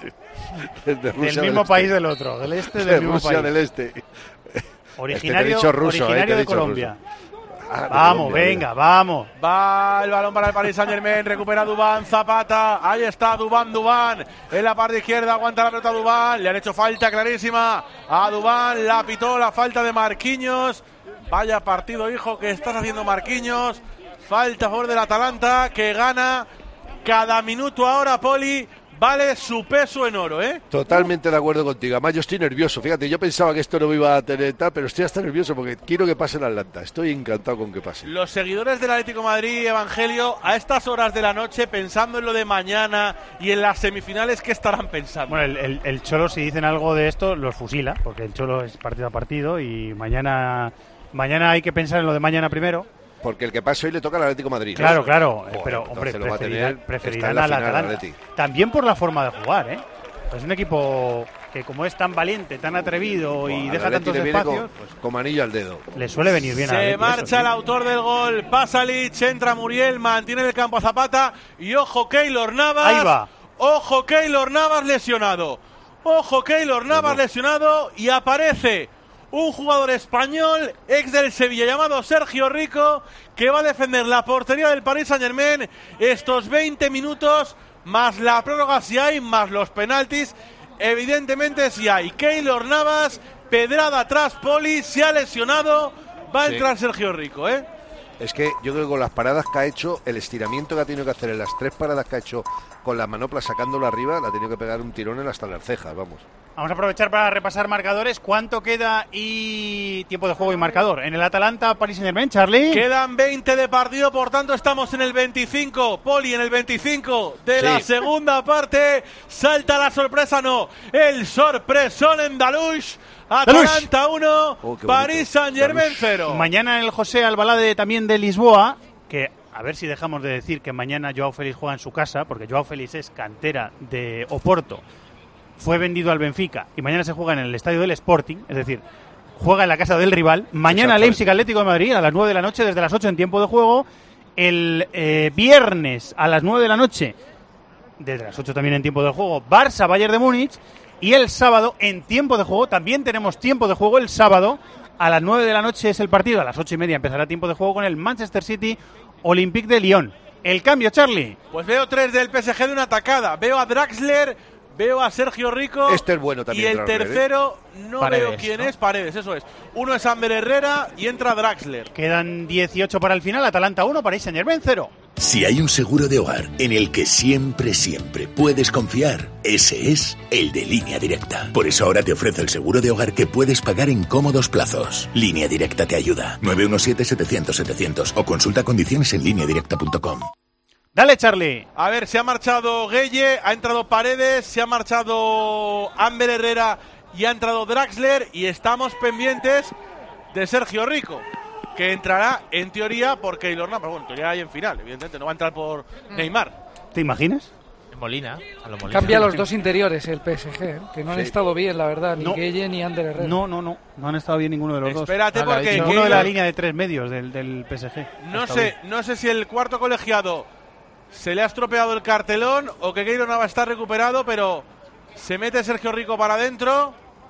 Es de Rusia Del mismo este. país del otro, del este De del mismo Rusia país. del este. Originario, Este te he dicho ruso, originario eh, te he de dicho Colombia. Ah, de Vamos, Colombia, venga, mira. vamos. Va el balón para el Paris Saint-Germain, recupera Duván, Zapata, ahí está Duván, Duván, en la parte izquierda aguanta la pelota Duván, le han hecho falta clarísima a Duván, la pitó la falta de Marquinhos, vaya partido hijo que estás haciendo Marquinhos, falta a favor del Atalanta que gana cada minuto ahora Poli, vale su peso en oro, ¿eh? Totalmente de acuerdo contigo. Además, yo estoy nervioso. Fíjate, yo pensaba que esto no me iba a tener tal, pero estoy hasta nervioso porque quiero que pase el Atlanta. Estoy encantado con que pase. Los seguidores del Atlético de Madrid, Evangelio, a estas horas de la noche, pensando en lo de mañana y en las semifinales, ¿qué estarán pensando? Bueno, el, el, el Cholo, si dicen algo de esto, los fusila, porque el Cholo es partido a partido y mañana, mañana hay que pensar en lo de mañana primero. Porque el que pase hoy le toca al Atlético de Madrid, ¿no? Claro, claro, Joder, pero entonces hombre, lo va a preferirán, tener, preferirán está en la al final, Atalanta. Atleti. También por la forma de jugar, ¿eh? Es un equipo que como es tan valiente, tan atrevido Buah, y al deja Atleti tantos le viene espacios, con, pues como anillo al dedo. le suele venir bien al Se Atleti, marcha eso sí. el autor del gol, Pasalic, entra Muriel, mantiene en el campo a Zapata y ojo Keylor Navas. Ahí va. Ojo Keylor Navas lesionado. Ojo Keylor Navas Bueno. lesionado y aparece un jugador español, ex del Sevilla, llamado Sergio Rico, que va a defender la portería del Paris Saint-Germain estos veinte minutos, más la prórroga si hay, más los penaltis. Evidentemente si hay. Keylor Navas, pedrada atrás, Poli, se ha lesionado, va a Sí. entrar Sergio Rico, ¿eh? Es que yo creo que con las paradas que ha hecho, el estiramiento que ha tenido que hacer en las tres paradas que ha hecho con las manoplas sacándolo arriba, le ha tenido que pegar un tirón en hasta las cejas, vamos. Vamos a aprovechar para repasar marcadores. ¿Cuánto queda y tiempo de juego y marcador? En el Atalanta, Paris Saint-Germain, Charlie. Quedan veinte de partido, por tanto estamos en el veinticinco. Poli en el veinticinco de Sí. la segunda parte. Salta la sorpresa, no. El sorpresón en Dalush. Atalanta uno, Oh, qué bonito. Paris Saint-Germain Dalush. cero. Mañana el José Albalade también de Lisboa, que a ver si dejamos de decir que mañana Joao Félix juega en su casa, porque Joao Félix es cantera de Oporto, fue vendido al Benfica y mañana se juega en el estadio del Sporting, es decir, juega en la casa del rival. Mañana Exactamente. Leipzig Atlético de Madrid a las nueve de la noche, desde las ocho en tiempo de juego. El eh, viernes a las nueve de la noche, desde las ocho también en tiempo de juego, Barça Bayern de Múnich. Y el sábado, en tiempo de juego, también tenemos tiempo de juego el sábado. A las nueve de la noche es el partido, a las ocho y media empezará tiempo de juego con el Manchester City Olympique de Lyon. El cambio, Charlie. Pues veo tres del P S G de una atacada. Veo a Draxler, veo a Sergio Rico. Este es bueno también, Y el Draxler, ¿eh? tercero, no Paredes, veo quién ¿no? es. Paredes, eso es. Uno es Amber Herrera y entra Draxler. Quedan dieciocho para el final, Atalanta uno, Paris Saint-Germain cero. Si hay un seguro de hogar en el que siempre, siempre puedes confiar, ese es el de Línea Directa. Por eso ahora te ofrece el seguro de hogar que puedes pagar en cómodos plazos. Línea Directa te ayuda. nueve uno siete, setecientos, setecientos o consulta condiciones en línea directa punto com. Dale, Charlie. A ver, se ha marchado Gueye, ha entrado Paredes, se ha marchado Amber Herrera y ha entrado Draxler y estamos pendientes de Sergio Rico. que entrará en teoría por Keylor Navas. Pero bueno, en teoría hay en final, evidentemente, no va a entrar por Neymar. ¿Te imaginas? En Molina, a lo Molina. Cambia los dos interiores el P S G, ¿eh? Que no han Sí. estado bien, la verdad, ni No. Gueye ni Ander Herrera. No, no, no. No han estado bien ninguno de los Espérate dos. porque Ninguno de la Keylor- línea de tres medios del, del P S G. No Ha estado sé, no sé si el cuarto colegiado se le ha estropeado el cartelón o que Keylor Navas está recuperado, pero se mete Sergio Rico para adentro.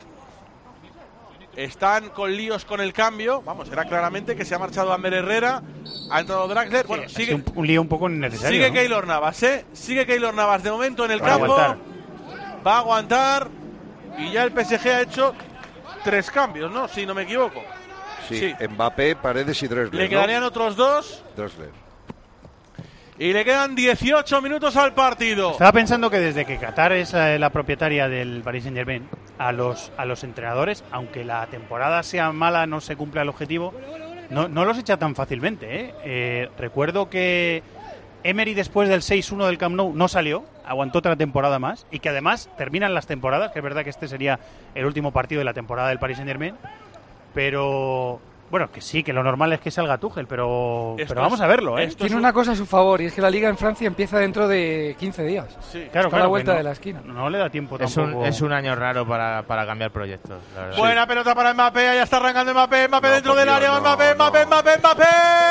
Están con líos con el cambio. Vamos, era claramente que se ha marchado Ander Herrera, ha entrado Draxler. Bueno, bien. sigue, Ha sido un, un lío un poco innecesario. sigue ¿no? Keylor Navas, ¿eh? Sigue Keylor Navas de momento en el Va a campo. aguantar. Va a aguantar. Y ya el P S G ha hecho tres cambios, ¿no? Si no me equivoco. Sí, Sí. Mbappé, Paredes y Drexler. Le ¿no? quedarían otros dos. Drexler. Y le quedan dieciocho minutos al partido. Estaba pensando que desde que Qatar es eh, la propietaria del Paris Saint-Germain, a los, a los entrenadores, aunque la temporada sea mala, no se cumpla el objetivo, no, no los echa tan fácilmente. ¿eh? Eh, recuerdo que Emery, después del seis uno del Camp Nou, no salió, aguantó otra temporada más, y que además terminan las temporadas, que es verdad que este sería el último partido de la temporada del Paris Saint-Germain, pero... Bueno, que sí, que lo normal es que salga Tuchel, pero, Esto pero vamos es- a verlo, ¿eh? esto Tiene es un- una cosa a su favor, y es que la Liga en Francia empieza dentro de quince días. Sí. Claro, está a claro, la vuelta que no- de la esquina. No le da tiempo Es tampoco. un, es un año raro para, para cambiar proyectos, la verdad. Buena pelota para Mbappé, ya está arrancando Mbappé, Mbappé No, dentro por del Dios, área, no, Mbappé, Mbappé, no. Mbappé, Mbappé,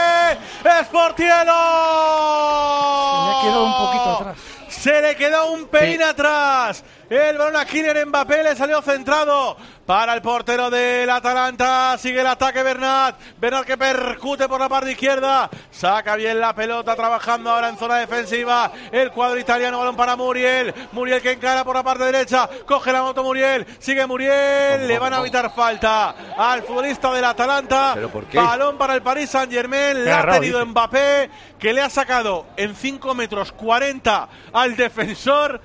es Portielo. Se le ha quedado un poquito atrás. Se le quedó un pelín atrás. El balón a Kylian Mbappé, le salió centrado para el portero del Atalanta. Sigue el ataque Bernat. Bernat que percute por la parte izquierda. Saca bien la pelota, trabajando ahora en zona defensiva. El cuadro italiano, balón para Muriel. Muriel que encara por la parte derecha. Coge la moto Muriel. Sigue Muriel. Le van a evitar falta al futbolista del Atalanta. ¿Pero por qué? Balón para el Paris Saint-Germain. Le ha agarrado, tenido dice. Mbappé, que le ha sacado en cinco metros cuarenta al defensor.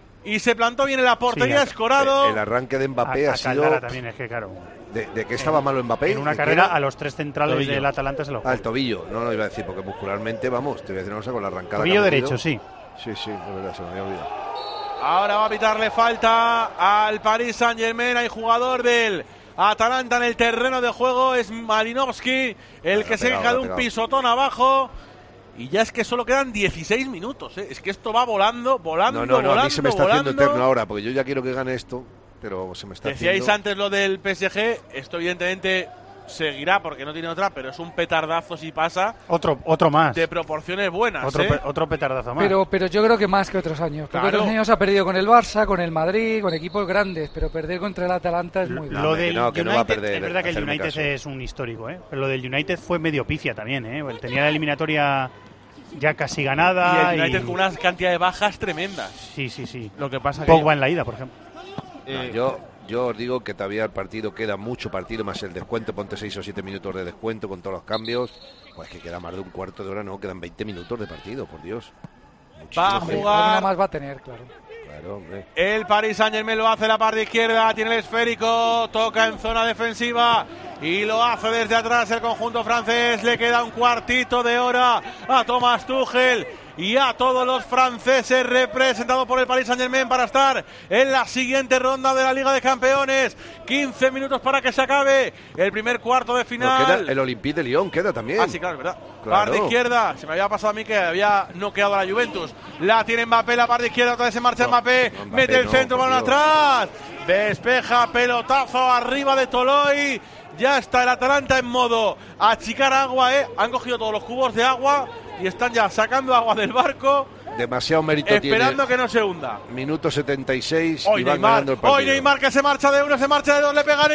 Y se plantó bien en la portería, Sí, Escorado. El arranque de Mbappé a, ha a sido... Caldara también, es que claro. ¿De, de qué estaba malo Mbappé? En una ¿De qué carrera era? a los tres centrales Tobillo. del Atalanta se lo Ah, el tobillo. No lo iba a decir, porque muscularmente, vamos, te voy a decir una cosa con la arrancada. Tobillo que ha derecho, metido. sí. Sí, sí, es verdad, se me había olvidado. Ahora va a pitarle falta al Paris Saint-Germain. Hay jugador del Atalanta en el terreno de juego. Es Malinovski, el que ha se pegado, deja de ha un pegado. pisotón abajo. Y ya es que solo quedan dieciséis minutos. ¿eh? Es que esto va volando, volando, No, no, no, volando, a mí se me está haciendo volando. eterno ahora, porque yo ya quiero que gane esto, pero se me está Decíais haciendo... antes lo del P S G. Esto evidentemente seguirá porque no tiene otra, pero es un petardazo si pasa Otro, otro más. de proporciones buenas. Otro, ¿eh? pe- otro petardazo más. Pero, pero yo creo que más que otros años. Porque Claro. otros años ha perdido con el Barça, con el Madrid, con equipos grandes, pero perder contra el Atalanta es muy Lo duro. hombre, del que no, que no va a United, perder, es verdad que el hacerme United caso. es un histórico, ¿eh? Pero lo del United fue medio pifia también, ¿eh? Tenía la eliminatoria ya casi ganada. Y el United con una cantidad de bajas tremendas. Sí, sí, sí. Lo que pasa que Pogba en la ida, por ejemplo. eh, No, yo, yo os digo que todavía el partido queda mucho partido, más el descuento, ponte seis o siete minutos de descuento con todos los cambios. Pues que queda más de un cuarto de hora, no, quedan veinte minutos de partido, por Dios. Muchísimo Va a tiempo. jugar Alguna más va a tener, claro. Claro, hombre. El Paris Saint-Germain lo hace en la parte izquierda, tiene el esférico, toca en zona defensiva y lo hace desde atrás el conjunto francés. Le queda un cuartito de hora a Thomas Tuchel y a todos los franceses representados por el Paris Saint-Germain para estar en la siguiente ronda de la Liga de Campeones. quince minutos para que se acabe el primer cuarto de Bueno, queda final. el Olympique de Lyon, queda también. Ah, sí, claro, es verdad. Claro. Parte izquierda. Se me había pasado a mí que había noqueado a la Juventus. La tiene Mbappé, la parte izquierda. Otra vez se marcha No, Mbappé. no, Mbappé mete el no, centro, por balón Dios. atrás. Despeja, pelotazo arriba de Toloi. Ya está el Atalanta en modo achicar agua, ¿eh? Han cogido todos los cubos de agua y están ya sacando agua del barco, Demasiado mérito esperando tiene. que no se hunda. Minuto setenta y seis Hoy y van Neymar, ganando el partido. hoy Neymar que se marcha de uno, se marcha de dos, le pega a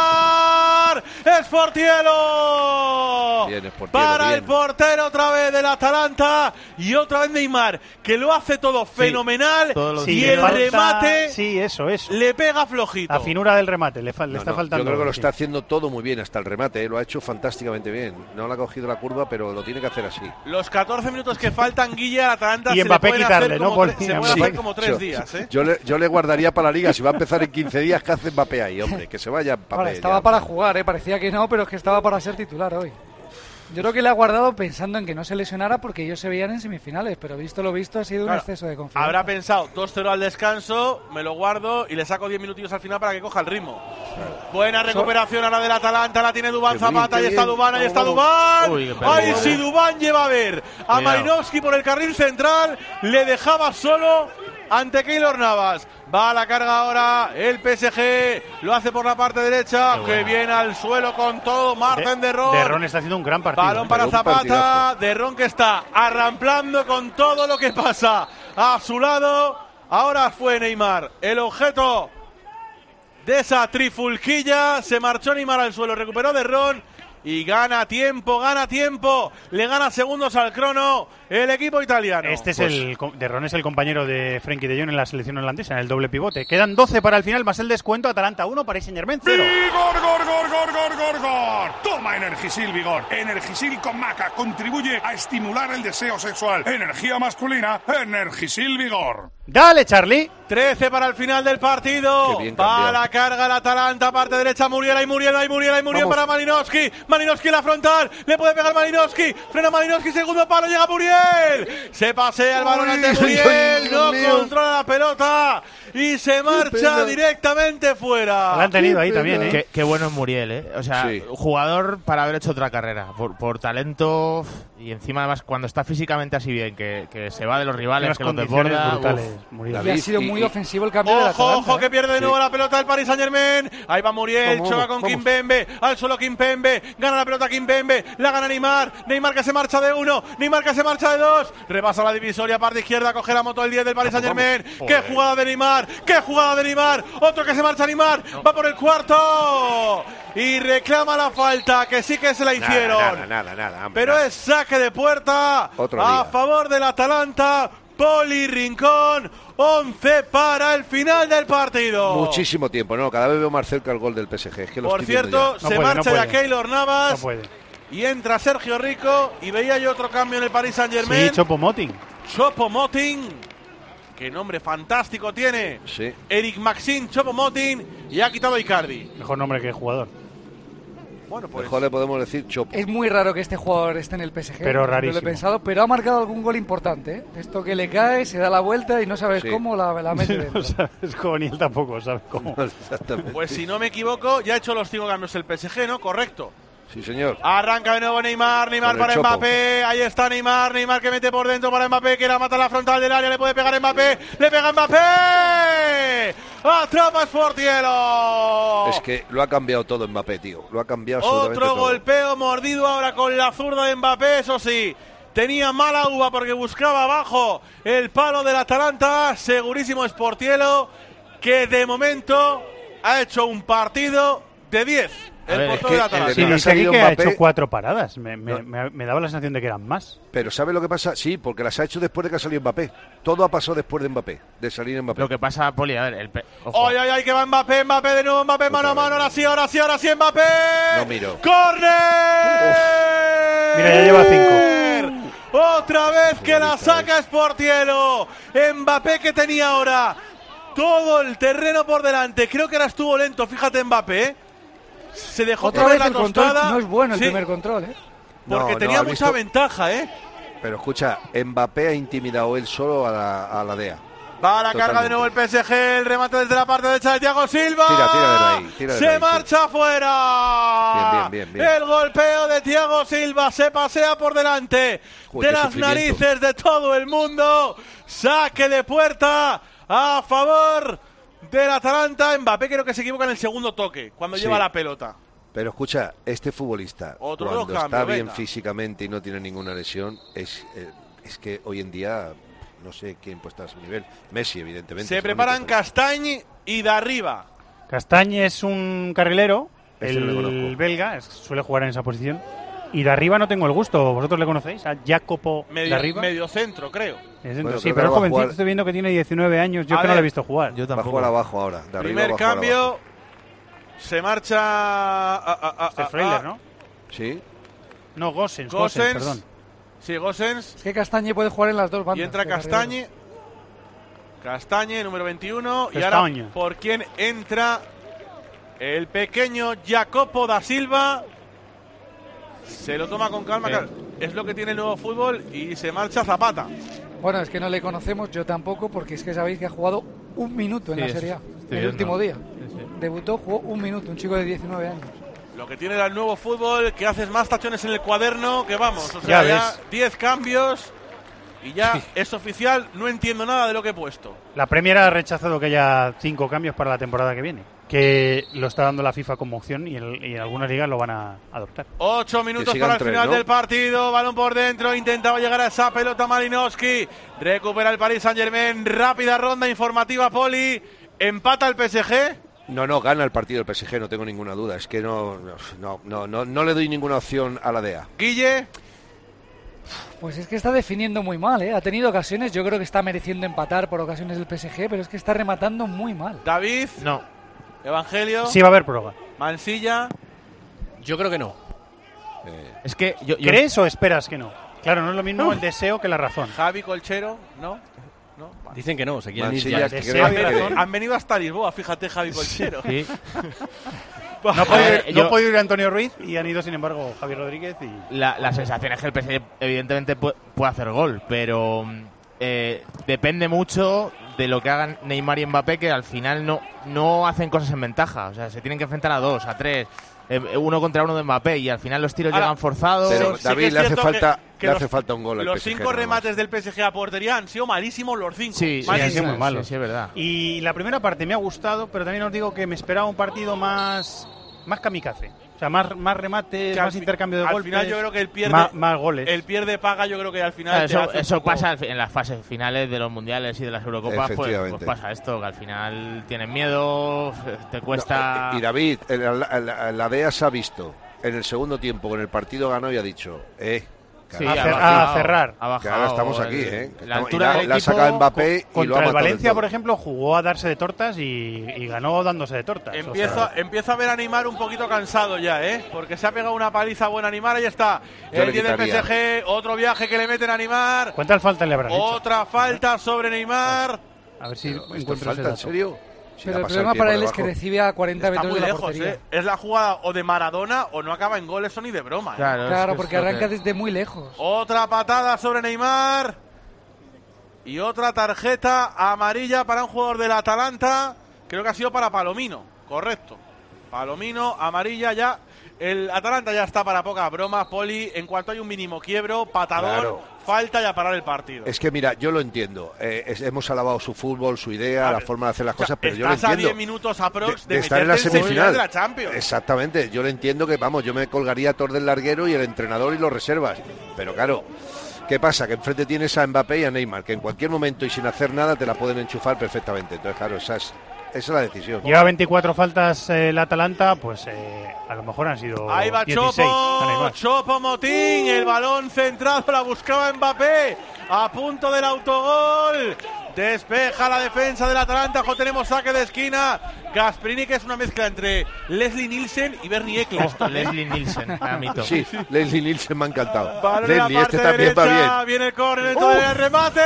Neymar. ¡Es Portielo! Bien, es Portielo, Para bien. el portero otra vez del Atalanta y otra vez Neymar, que lo hace todo fenomenal todos los y Sí, días. el le falta- remate Sí, eso, eso. le pega flojito. La finura del remate, le, fa- le No, está no, faltando. yo creo que lo sí. está haciendo todo muy bien, hasta el remate, ¿eh? Lo ha hecho fantásticamente bien. No le ha cogido la curva, pero lo tiene que hacer así. Los catorce minutos que faltan, Guille, al Atalanta Y se Mbappé le pueden quitarle, hacer ¿no? como, Por- tre- se pueden Sí. hacer como tres Yo- días, ¿eh? Yo le, yo le guardaría para la liga, si va a empezar en quince días, ¿qué hace Mbappé ahí, hombre? Que se vaya Mbappé. Ahora, estaba ya. para jugar, ¿eh? Parecía que no, pero es que estaba para ser titular hoy. Yo creo que le ha guardado pensando en que no se lesionara porque ellos se veían en semifinales, pero visto lo visto ha sido Claro, un exceso de confianza. Habrá pensado dos cero al descanso, me lo guardo y le saco diez minutillos al final para que coja el ritmo. Buena recuperación ahora del Atalanta, la tiene Duván Zapata, ahí está Duván, ahí está Duván. Uy, qué Ahí peligro. sí Duván lleva a ver a Cuidado. Malinowski por el carril central, le dejaba solo ante Keylor Navas. Va a la carga ahora el P S G, lo hace por la parte derecha, Qué que bueno. viene al suelo con todo Marten de Ron. De Ron está haciendo un gran partido. Balón para Pero un Zapata, partidazo. de Ron que está arramplando con todo lo que pasa a su lado. Ahora fue Neymar el objeto de esa trifulquilla. Se marchó Neymar al suelo, recuperó de Ron y gana tiempo, gana tiempo. Le gana segundos al crono el equipo italiano. Este es Pues- el de Ron es el compañero de Frenkie de Jong en la selección holandesa, en el doble pivote. Quedan doce para el final, más el descuento. Atalanta uno, Paris Saint-Germain cero. ¡Vigor, gor, gor, gor, gor, gor, gor! Toma Energisil Vigor. Energisil con maca contribuye a estimular el deseo sexual. Energía masculina, Energisil Vigor. Dale, Charlie. trece para el final del partido. Qué bien Va a cambiado. la carga el Atalanta, parte derecha, Muriel, ahí Muriel, ahí Muriel, ahí Muriel Vamos. para Malinowski. Malinowski en la frontal, le puede pegar Malinowski. Frena Malinowski, segundo palo, llega Muriel. Se pasea el balón Uy, ante uy, Muriel, uy, no Dios mío. controla la pelota y se marcha pena. directamente fuera. Lo han tenido ahí también, ¿eh? Qué, qué bueno es Muriel, ¿eh? O sea, Sí. jugador para haber hecho otra carrera. Por, por talento y encima, además, cuando está físicamente así bien, que, que se va de los rivales, Unas que los condiciones desborda. brutales, uf. Muriel. Y ha David, sido y- muy y- ofensivo el cambio del Ojo, Atalanta. ojo, que pierde de nuevo Sí. la pelota el Paris Saint Germain. Ahí va Muriel, Vamos, choca con vamos. Kimpembe. Al suelo Kimpembe. Gana la pelota Kimpembe. La gana Neymar. Neymar que se marcha de uno. Neymar que se marcha de dos. Repasa la divisoria, parte izquierda. Coge la moto el diez del Paris Saint Germain. Qué jugada de Neymar. Qué jugada de Neymar. Otro que se marcha Neymar. Va por el cuarto. Y reclama la falta, que sí que se la hicieron. Nada, nada, nada, nada, hombre, Pero nada. es saque de puerta Otro a día. favor del Atalanta. Poli Rincón, once para el final del partido. Muchísimo tiempo, no, cada vez veo más cerca el gol del P S G. Es que lo Por estoy viendo cierto, ya. se No puede, marcha no ya puede. Keylor Navas No puede. y entra Sergio Rico. Y veía yo otro cambio en el Paris Saint Germain. Sí, Chopo Moting. Chopo-Moting. Qué nombre fantástico tiene. Sí. Eric Maxim Chopo-Moting. Y ha quitado a Icardi. Mejor nombre que jugador. Bueno, pues. Mejor le podemos decir Chopo. Es muy raro que este jugador esté en el P S G. Pero yo rarísimo. Lo he pensado, pero ha marcado algún gol importante. ¿eh? Esto que le cae, se da la vuelta y no sabes Sí. cómo la, la mete dentro. No sabes cómo, ni él tampoco sabe cómo. Exactamente. Pues si no me equivoco, ya ha hecho los cinco cambios el P S G, ¿no? Correcto. Sí, señor. Arranca de nuevo Neymar, Neymar Con el para Chopo. Mbappé, ahí está Neymar, Neymar que mete por dentro para Mbappé, que la mata a la frontal del área, le puede pegar a Mbappé, le pega a Mbappé, atrapa Sportiello. Es que lo ha cambiado todo Mbappé, tío. Lo ha cambiado absolutamente Otro todo. golpeo mordido ahora con la zurda de Mbappé, eso sí. Tenía mala uva porque buscaba abajo el palo del Atalanta, segurísimo Sportiello, que de momento ha hecho un partido de diez. A El ver, portero es que del Atalanta. Sí, Desde que ha dice aquí salido que ha Mbappé- hecho cuatro paradas. Me, me- No. me- me daba la sensación de que eran más. Pero ¿sabe lo que pasa? Sí, porque las ha hecho después de que ha salido Mbappé. Todo ha pasado después de Mbappé, de salir Mbappé. Lo que pasa, Poli, a ver, el pe- ojo. ¡Ay, ay, ay! Que va Mbappé, Mbappé de nuevo, Mbappé mano a Otra vez. mano, ahora sí, ahora sí, ahora sí, Mbappé. No miro. ¡Córner! Mira, ya lleva cinco. Otra vez que la Futbolista, saca Sportiello. Mbappé que tenía ahora todo el terreno por delante. Creo que ahora estuvo lento, fíjate Mbappé. ¿eh? Se dejó Otra poner vez la el control tostada. no es bueno el Sí, primer control, ¿eh? porque No, no, tenía ha mucha visto- ventaja, ¿eh? Pero escucha, Mbappé ha intimidado él solo a la, a la D E A. Va a la Totalmente. carga de nuevo el P S G, el remate desde la parte derecha de Thiago Silva. Tira, tira desde ahí, tira desde Se ahí, marcha afuera. Bien, bien, bien, bien. El golpeo de Thiago Silva se pasea por delante Joder, de qué las sufrimiento. narices de todo el mundo. Saque de puerta a favor del Atalanta. Mbappé creo que se equivoca en el segundo toque, cuando Sí. lleva la pelota. Pero escucha, este futbolista, Otro cuando dos cambios, está bien venga. físicamente y no tiene ninguna lesión, es, eh, es que hoy en día no sé quién puede estar a su nivel. Messi, evidentemente. Se es el preparan único. Castañ y de arriba. Castañ es un carrilero, Ese no le el conozco. belga, es- suele jugar en esa posición. Y de arriba no tengo el gusto. ¿Vosotros le conocéis? A Jacopo de Medio, arriba. medio centro, creo. Es dentro, Bueno, sí, creo que pero es va a jovencito. jugar- Estoy viendo que tiene diecinueve años. Yo A que no ver, lo he visto jugar. Yo Va a tampoco. jugar abajo ahora. De arriba Primer va a jugar cambio. abajo. Se marcha. a- a- a- Este es a- Freyler, a- ¿no? Sí. No, Gossens. Gosens. Gossens, perdón. Sí, Gosens. Es que Castañe puede jugar en las dos bandas. Y entra de carrilero. Castañe. Castañe, número veintiuno. Y Castañe. ahora, ¿por quién entra el pequeño Jacopo da Silva? Se lo toma con calma, Sí. claro, es lo que tiene el nuevo fútbol y se marcha Zapata. Bueno, es que no le conocemos, yo tampoco, porque es que sabéis que ha jugado un minuto en Sí, la Serie A, estoy el viendo. último día. Sí, sí. Debutó, jugó un minuto, un chico de diecinueve años. Lo que tiene el nuevo fútbol, que haces más tachones en el cuaderno, que vamos, o Ya sea, ya ves. diez cambios y ya es oficial, no entiendo nada de lo que he puesto. La Premier ha rechazado que haya cinco cambios para la temporada que viene, que lo está dando la FIFA como opción y, el- y en algunas ligas lo van a adoptar. Ocho minutos sigan para el tres, final ¿no? del partido, balón por dentro, intentaba llegar a esa pelota Malinowski, recupera el Paris Saint-Germain, rápida ronda informativa, Poli, empata el P S G. No, no, gana el partido el P S G, no tengo ninguna duda. Es que no, no, no, no, no le doy ninguna opción a la D E A. Guille, Pues es que está definiendo muy mal, ¿eh? Ha tenido ocasiones, yo creo que está mereciendo empatar por ocasiones el P S G, pero es que está rematando muy mal. David, No. Evangelio, Sí va a haber prórroga. Mansilla. Yo creo que no. Es que yo, yo- ¿Crees o esperas que no? Claro, no es lo mismo el deseo que la razón. Javi Colchero, ¿no? ¿No? Vale. Dicen que no, se quieren ir Mansilla, ya. que deseo creo y que- razón. Han venido hasta Lisboa, fíjate, Javi Colchero. sí. No ha A podido, ver, no yo- ha podido ir Antonio Ruiz y han ido, sin embargo, Javier Rodríguez y... La, la sensación es que el P S G evidentemente puede, puede hacer gol, pero mm, eh, depende mucho de lo que hagan Neymar y Mbappé, que al final no, no hacen cosas en ventaja. O sea, se tienen que enfrentar a dos, a tres, eh, uno contra uno de Mbappé, y al final los tiros Ahora, llegan forzados. Pero sí David, que es le hace cierto falta, que- que le los- hace falta un gol al Los P S G. cinco nada más. remates del P S G a portería han sido malísimos los cinco. Sí, sí, Malísimos. han sido muy Sí, malos. sí, Sí, es verdad. Y la primera parte me ha gustado, pero también os digo que me esperaba un partido más más kamikaze. O sea, más, más remates, Que al más fi- intercambio de al golpes. final yo creo que el pierde- más, más goles. El pierde paga, yo creo que al final. Claro, te eso hace un eso poco- pasa al fi- en las fases finales de los mundiales y de las Eurocopas, pues, Efectivamente. pues pasa esto, que al final tienen miedo, te cuesta... No, y David, la, la- la D E A se ha visto en el segundo tiempo con el partido ganó y ha dicho, eh, Sí, a ha cer- bajado, a cerrar. ha bajado que ahora estamos aquí, el- eh. que La estamos- altura y la, del la ha equipo sacado Mbappé y lo ha Contra el matado del Valencia, todo. por ejemplo, jugó a darse de tortas y, y ganó dándose de tortas. O Empiezo, sea, empiezo a ver a Neymar un poquito cansado ya, ¿eh? Porque se ha pegado una paliza buena a Neymar. Ahí está. Yo El le diez del P quitaría. S G. Otro viaje que le meten a Neymar. ¿Cuántas faltas le habrán hecho? Otra falta sobre Neymar. A ver si Pero, ¿esto es encuentro ese falta, en dato. serio? Si Pero le el ha pasado problema pie para por él es que debajo. recibe a cuarenta Está metros muy de la lejos, portería. ¿eh? Es la jugada o de Maradona o no acaba en gol. Eso ni de broma, ¿eh? Claro, es Claro, que porque es lo arranca que- desde muy lejos. Otra patada sobre Neymar. Y otra tarjeta amarilla para un jugador del Atalanta. Creo que ha sido para Palomino. Correcto. Palomino, amarilla ya. El Atalanta ya está para pocas bromas, Poli. En cuanto hay un mínimo quiebro, patador, Claro. falta y a parar el partido. Es que mira, yo lo entiendo. Eh, es- hemos alabado su fútbol, su idea, Claro. la forma de hacer las O sea, cosas, pero yo lo estás a entiendo. diez minutos aprox de, de estar en la meterte en semifinales semifinal de la Champions. Exactamente, yo le entiendo que vamos, yo me colgaría a Tor del larguero y el entrenador y los reservas, pero claro, ¿qué pasa? Que enfrente tienes a Mbappé y a Neymar, que en cualquier momento y sin hacer nada te la pueden enchufar perfectamente. Entonces, claro, esa es, esa es la decisión. Lleva veinticuatro faltas eh, el Atalanta, pues eh, a lo mejor han sido Ahí va dieciséis. Chopo, a Neymar. Chopo Motín, el balón centrado, la buscaba Mbappé, a punto del autogol. Despeja la defensa del Atalanta, ojo, tenemos saque de esquina. Gasperini, que es una mezcla entre Leslie Nielsen y Bernie Eccleston. Leslie Nielsen, para mí todo. Sí, Leslie Nielsen me ha encantado. Balón en la Leslie, este parte también va derecha, bien. viene el córner, el del remate.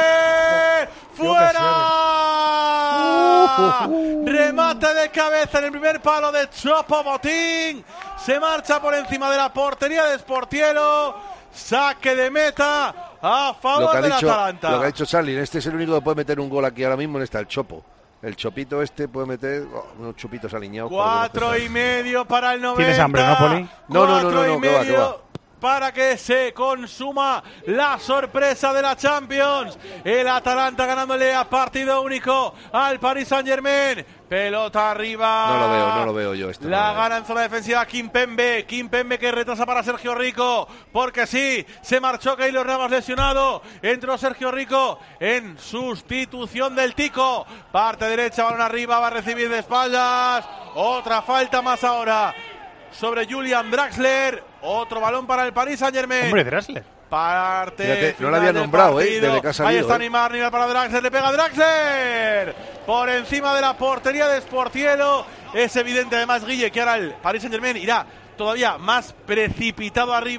¡Fuera! Remate de cabeza en el primer palo de Chopo Motín. Se marcha por encima de la portería de Sportielo. Saque de meta a Lo favor que, ha del dicho, Atalanta. lo que ha dicho Charlie, este es el único que puede meter un gol aquí ahora mismo en esta, el Chopo. El Chopito este puede meter oh, unos chupitos alineados. por Cuatro algunos y medio para el noventa. ¿Tienes hambre, no, Poli? No, no, no, Cuatro no, y no, que va, que medio va. para que se consuma la sorpresa de la Champions. El Atalanta ganándole a partido único al Paris Saint-Germain. Pelota arriba. No lo veo, no lo veo yo. Esto no La lo veo. gana en zona defensiva Kimpembe. Kimpembe que retrasa para Sergio Rico. Porque sí, se marchó Keylor Navas lesionado. Entró Sergio Rico en sustitución del Tico. Parte derecha, balón arriba, va a recibir de espaldas. Otra falta más ahora sobre Julian Draxler. Otro balón para el Paris Saint-Germain. Hombre, Draxler. Parte Fíjate, no final lo había del nombrado, ¿eh? partido. Desde que ha Ahí salido, está ¿eh? Neymar, Neymar para Draxler, le pega Draxler por encima de la portería de Sportielo. Es evidente además, Guille, que ahora el Paris Saint-Germain irá todavía más precipitado arriba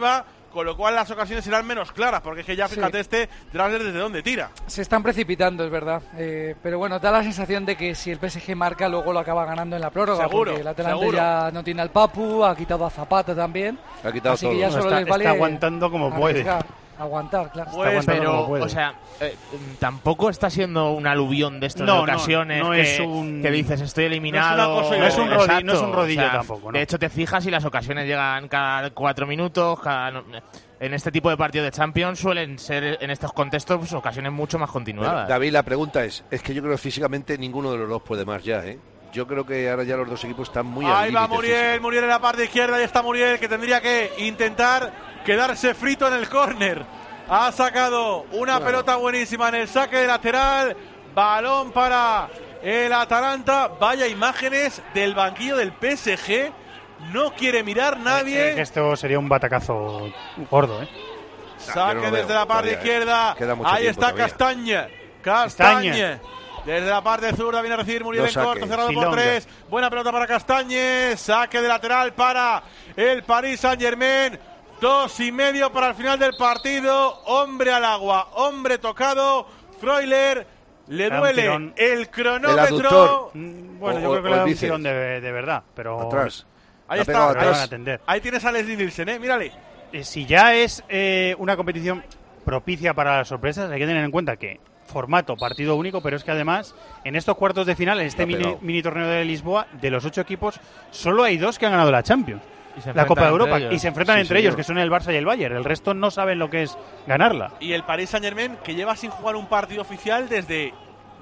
con lo cual las ocasiones serán menos claras, porque es que ya fíjate sí. este Draxler desde dónde tira. Se están precipitando, es verdad, eh, pero bueno, da la sensación de que si el P S G marca, luego lo acaba ganando en la prórroga, seguro, porque el Atalanta seguro. ya no tiene al Papu, ha quitado a Zapata también, ha quitado así todo. que ya no, solo está, les vale está aguantando como puede. Aguantar, claro. Pues, pero, o sea, eh, tampoco está siendo un aluvión de estos no, de ocasiones no, no que, es un... que dices estoy eliminado. No es, no es un, rodi no es un rodillo o sea, tampoco. ¿no? De hecho, te fijas y las ocasiones llegan cada cuatro minutos. Cada, en este tipo de partidos de Champions suelen ser en estos contextos pues, ocasiones mucho más continuadas. Bueno, David, la pregunta es, es que yo creo que físicamente ninguno de los dos puede más ya, ¿eh? Yo creo que ahora ya los dos equipos están muy al Ahí va Muriel, físico. Muriel en la parte izquierda, ahí está Muriel, que tendría que intentar quedarse frito en el córner. Ha sacado una claro. pelota buenísima en el saque de lateral. Balón para el Atalanta. Vaya imágenes del banquillo del P S G. No quiere mirar nadie. Eh, eh, esto sería un batacazo gordo, ¿eh? Saque no desde la parte todavía, izquierda. Eh. Ahí está todavía. Castaña. Castaña. Desde la parte zurda viene a recibir Muriel en corto, cerrado por tres. Buena pelota para Castañe. Saque de lateral para el Paris Saint-Germain. Dos y medio para el final del partido. Hombre al agua, hombre tocado. Freuler, le duele el cronómetro. El bueno, o, yo creo que le da un tirón de, de verdad, pero atrás. Ahí la está, ahí, van a atender. Ahí tienes a Leslie Nielsen, ¿eh? Mírale. Eh, si ya es eh, una competición propicia para las sorpresas, hay que tener en cuenta que formato partido único, pero es que además en estos cuartos de final, en este mini, mini torneo de Lisboa, de los ocho equipos, solo hay dos que han ganado la Champions. La Copa de Europa y se enfrentan sí, entre señor. ellos, que son el Barça y el Bayern. El resto no saben lo que es ganarla. Y el Paris Saint-Germain, que lleva sin jugar un partido oficial desde...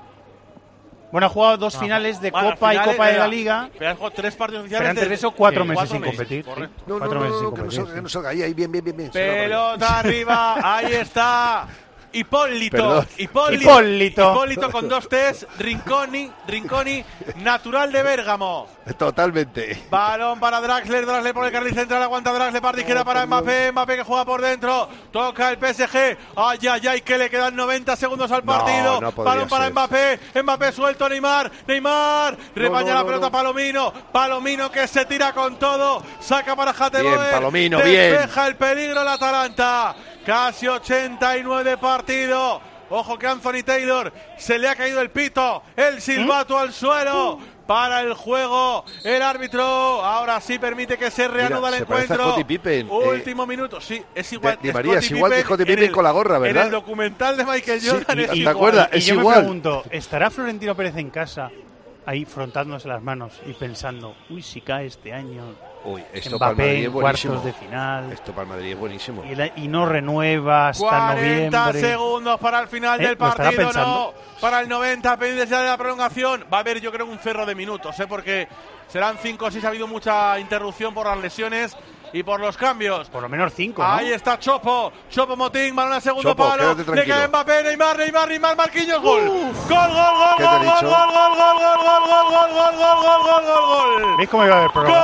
Bueno, ha jugado dos no, finales de bueno, Copa finales y Copa de la, de la Liga. Pero ha jugado tres partidos oficiales. Pero antes de eso, cuatro sí, meses cuatro sin meses, competir. Sí. No, no, cuatro no, meses no, sin que competir. no salga, que no salga. Ahí, ahí, bien, bien, bien. bien. Pelota arriba, ahí está. Hipólito, Hipólito, Hipólito, Hipólito con dos T's, Rinconi, Rinconi, natural de Bérgamo. Totalmente. Balón para Draxler, Draxler por el carril central, aguanta Draxler, parte izquierda para Mbappé, Mbappé que juega por dentro, toca el P S G, ay, ay, ay, que le quedan noventa segundos al partido, no, no balón para ser. Mbappé, Mbappé suelto, Neymar, Neymar, rebaña no, no, la pelota no. Palomino, Palomino que se tira con todo, saca para Jateboer, bien, Palomino, despeja bien. el peligro el Atalanta. Casi ochenta y nueve de partido. Ojo que Anthony Taylor se le ha caído el pito. El silbato ¿Mm? al suelo. Uh. Para el juego. El árbitro ahora sí permite que se reanuda Mira, el se encuentro. Pippen, Último eh, minuto. Sí, es igual. De, de María, es igual que Scottie Pippen el, con la gorra, ¿verdad? En el documental de Michael Jordan sí, es ¿te igual. acuerdas? Y es yo igual. me pregunto, ¿estará Florentino Pérez en casa ahí frontándose las manos y pensando, uy, si cae este año? Uy, esto Mbappé para el Madrid es buenísimo. Cuartos de final. Esto para el Madrid es buenísimo. Y, la, y no renueva hasta cuarenta noviembre. segundos para el final ¿Eh? del partido, no. Para el noventa, pendientes ya de la prolongación. Va a haber, yo creo, un cerro de minutos, ¿eh? Porque serán cinco o seis. Ha habido mucha interrupción por las lesiones y por los cambios. Por lo menos cinco, ¿no? Ahí está Chopo. Chopo Motín, balón al segundo Chopo, palo. Le cae Mbappé, Neymar, Neymar, Neymar, Marquinhos, gol. Gol, gol, gol, ¿Qué gol, te he gol, dicho? gol, gol, gol, gol, gol, gol, gol, gol, gol, gol, gol, gol. ¿Veis cómo iba el programa?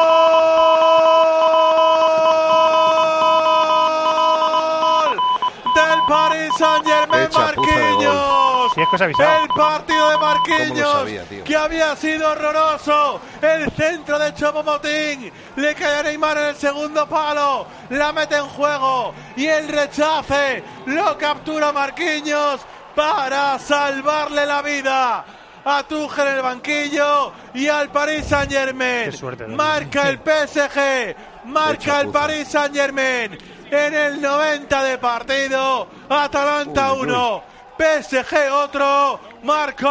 ¡Gol! Del Paris Saint-Germain, Marquinhos. Si es que os he avisado. El partido de Marquinhos, sabía, que había sido horroroso. El centro de Choupo-Moting. Le cae a Neymar en el segundo palo. La mete en juego. Y el rechace lo captura Marquinhos para salvarle la vida a Tuchel en el banquillo y al Paris Saint-Germain. Marca el P S G. Marca el Paris Saint-Germain. En el noventa de partido. Atalanta uno. P S G otro. Marcó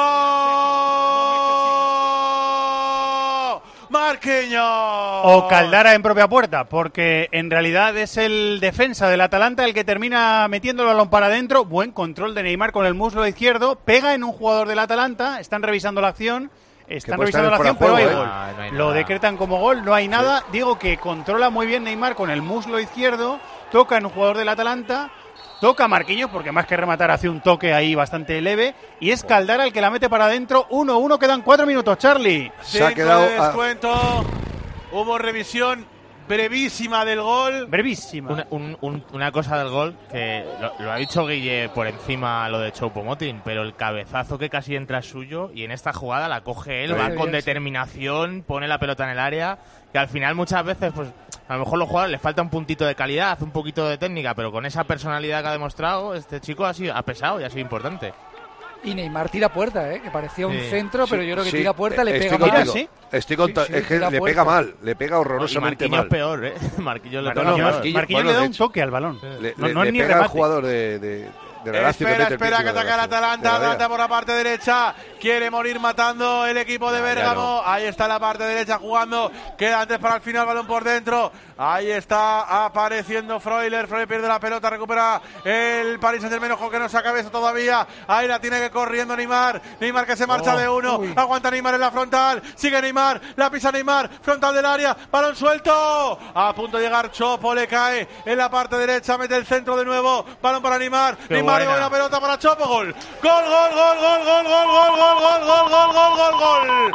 Marquinhos. O Caldara en propia puerta, porque en realidad es el defensa del Atalanta el que termina metiendo el balón para adentro. Buen control de Neymar con el muslo izquierdo. Pega en un jugador del Atalanta. Están revisando la acción. Están revisando la acción, pero hay gol. Ah, no hay Lo decretan como gol, no hay nada. Sí. Digo que controla muy bien Neymar con el muslo izquierdo. Toca en un jugador del Atalanta. Toca a Marquinhos, porque más que rematar hace un toque ahí bastante leve. Y es Caldara el que la mete para adentro. uno uno, quedan cuatro minutos, Charlie. Se ha quedado de descuento. A... Hubo revisión brevísima del gol. Brevísima. Una, un, un, una cosa del gol, que lo, lo ha dicho Guille por encima lo de Choupo-Moting, pero el cabezazo que casi entra es suyo y en esta jugada la coge él, va con determinación, pone la pelota en el área, que al final muchas veces pues A lo mejor los jugadores les falta un puntito de calidad, un poquito de técnica, pero con esa personalidad que ha demostrado, este chico ha sido ha pesado y ha sido importante. Y Neymar tira puerta, ¿eh? Que parecía un Sí. centro, pero Sí, yo creo que sí, tira puerta, le estoy pega contigo, mal. ¿sí? Estoy con Sí, sí, es que tira le puerta. pega mal, le pega Y horrorosamente Marquinhos mal. peor, ¿eh? Marquinhos le No, pega no, peor. Marquinhos, Marquinhos bueno, le da de un hecho, toque al balón. Le, no le- no es le ni pega al remate. jugador de, de, de la Lazio que Espera, mete el espera, pie que encima de ataca la el Lazio, Atalanta. de la Atalanta Vega. por la parte derecha. Quiere morir matando el equipo de Ya, ya Bérgamo. no. Ahí está la parte derecha jugando. Queda antes para el final, balón por dentro. Ahí está apareciendo Freuler. Freuler pierde la pelota, recupera el Paris Saint-Germain. Ojo que no se acabe eso todavía. Ahí la tiene que corriendo Neymar. Neymar que se marcha Oh, de uno. uy. Aguanta Neymar en la frontal. Sigue Neymar. La pisa Neymar. Frontal del área. Balón suelto. A punto de llegar Chopo. Le cae en la parte derecha. Mete el centro de nuevo. Balón para Neymar. Qué Neymar buena. y la pelota para Chopo. Gol. Gol, gol, gol, gol, gol, gol, gol, gol, gol, gol, gol, gol, gol, gol.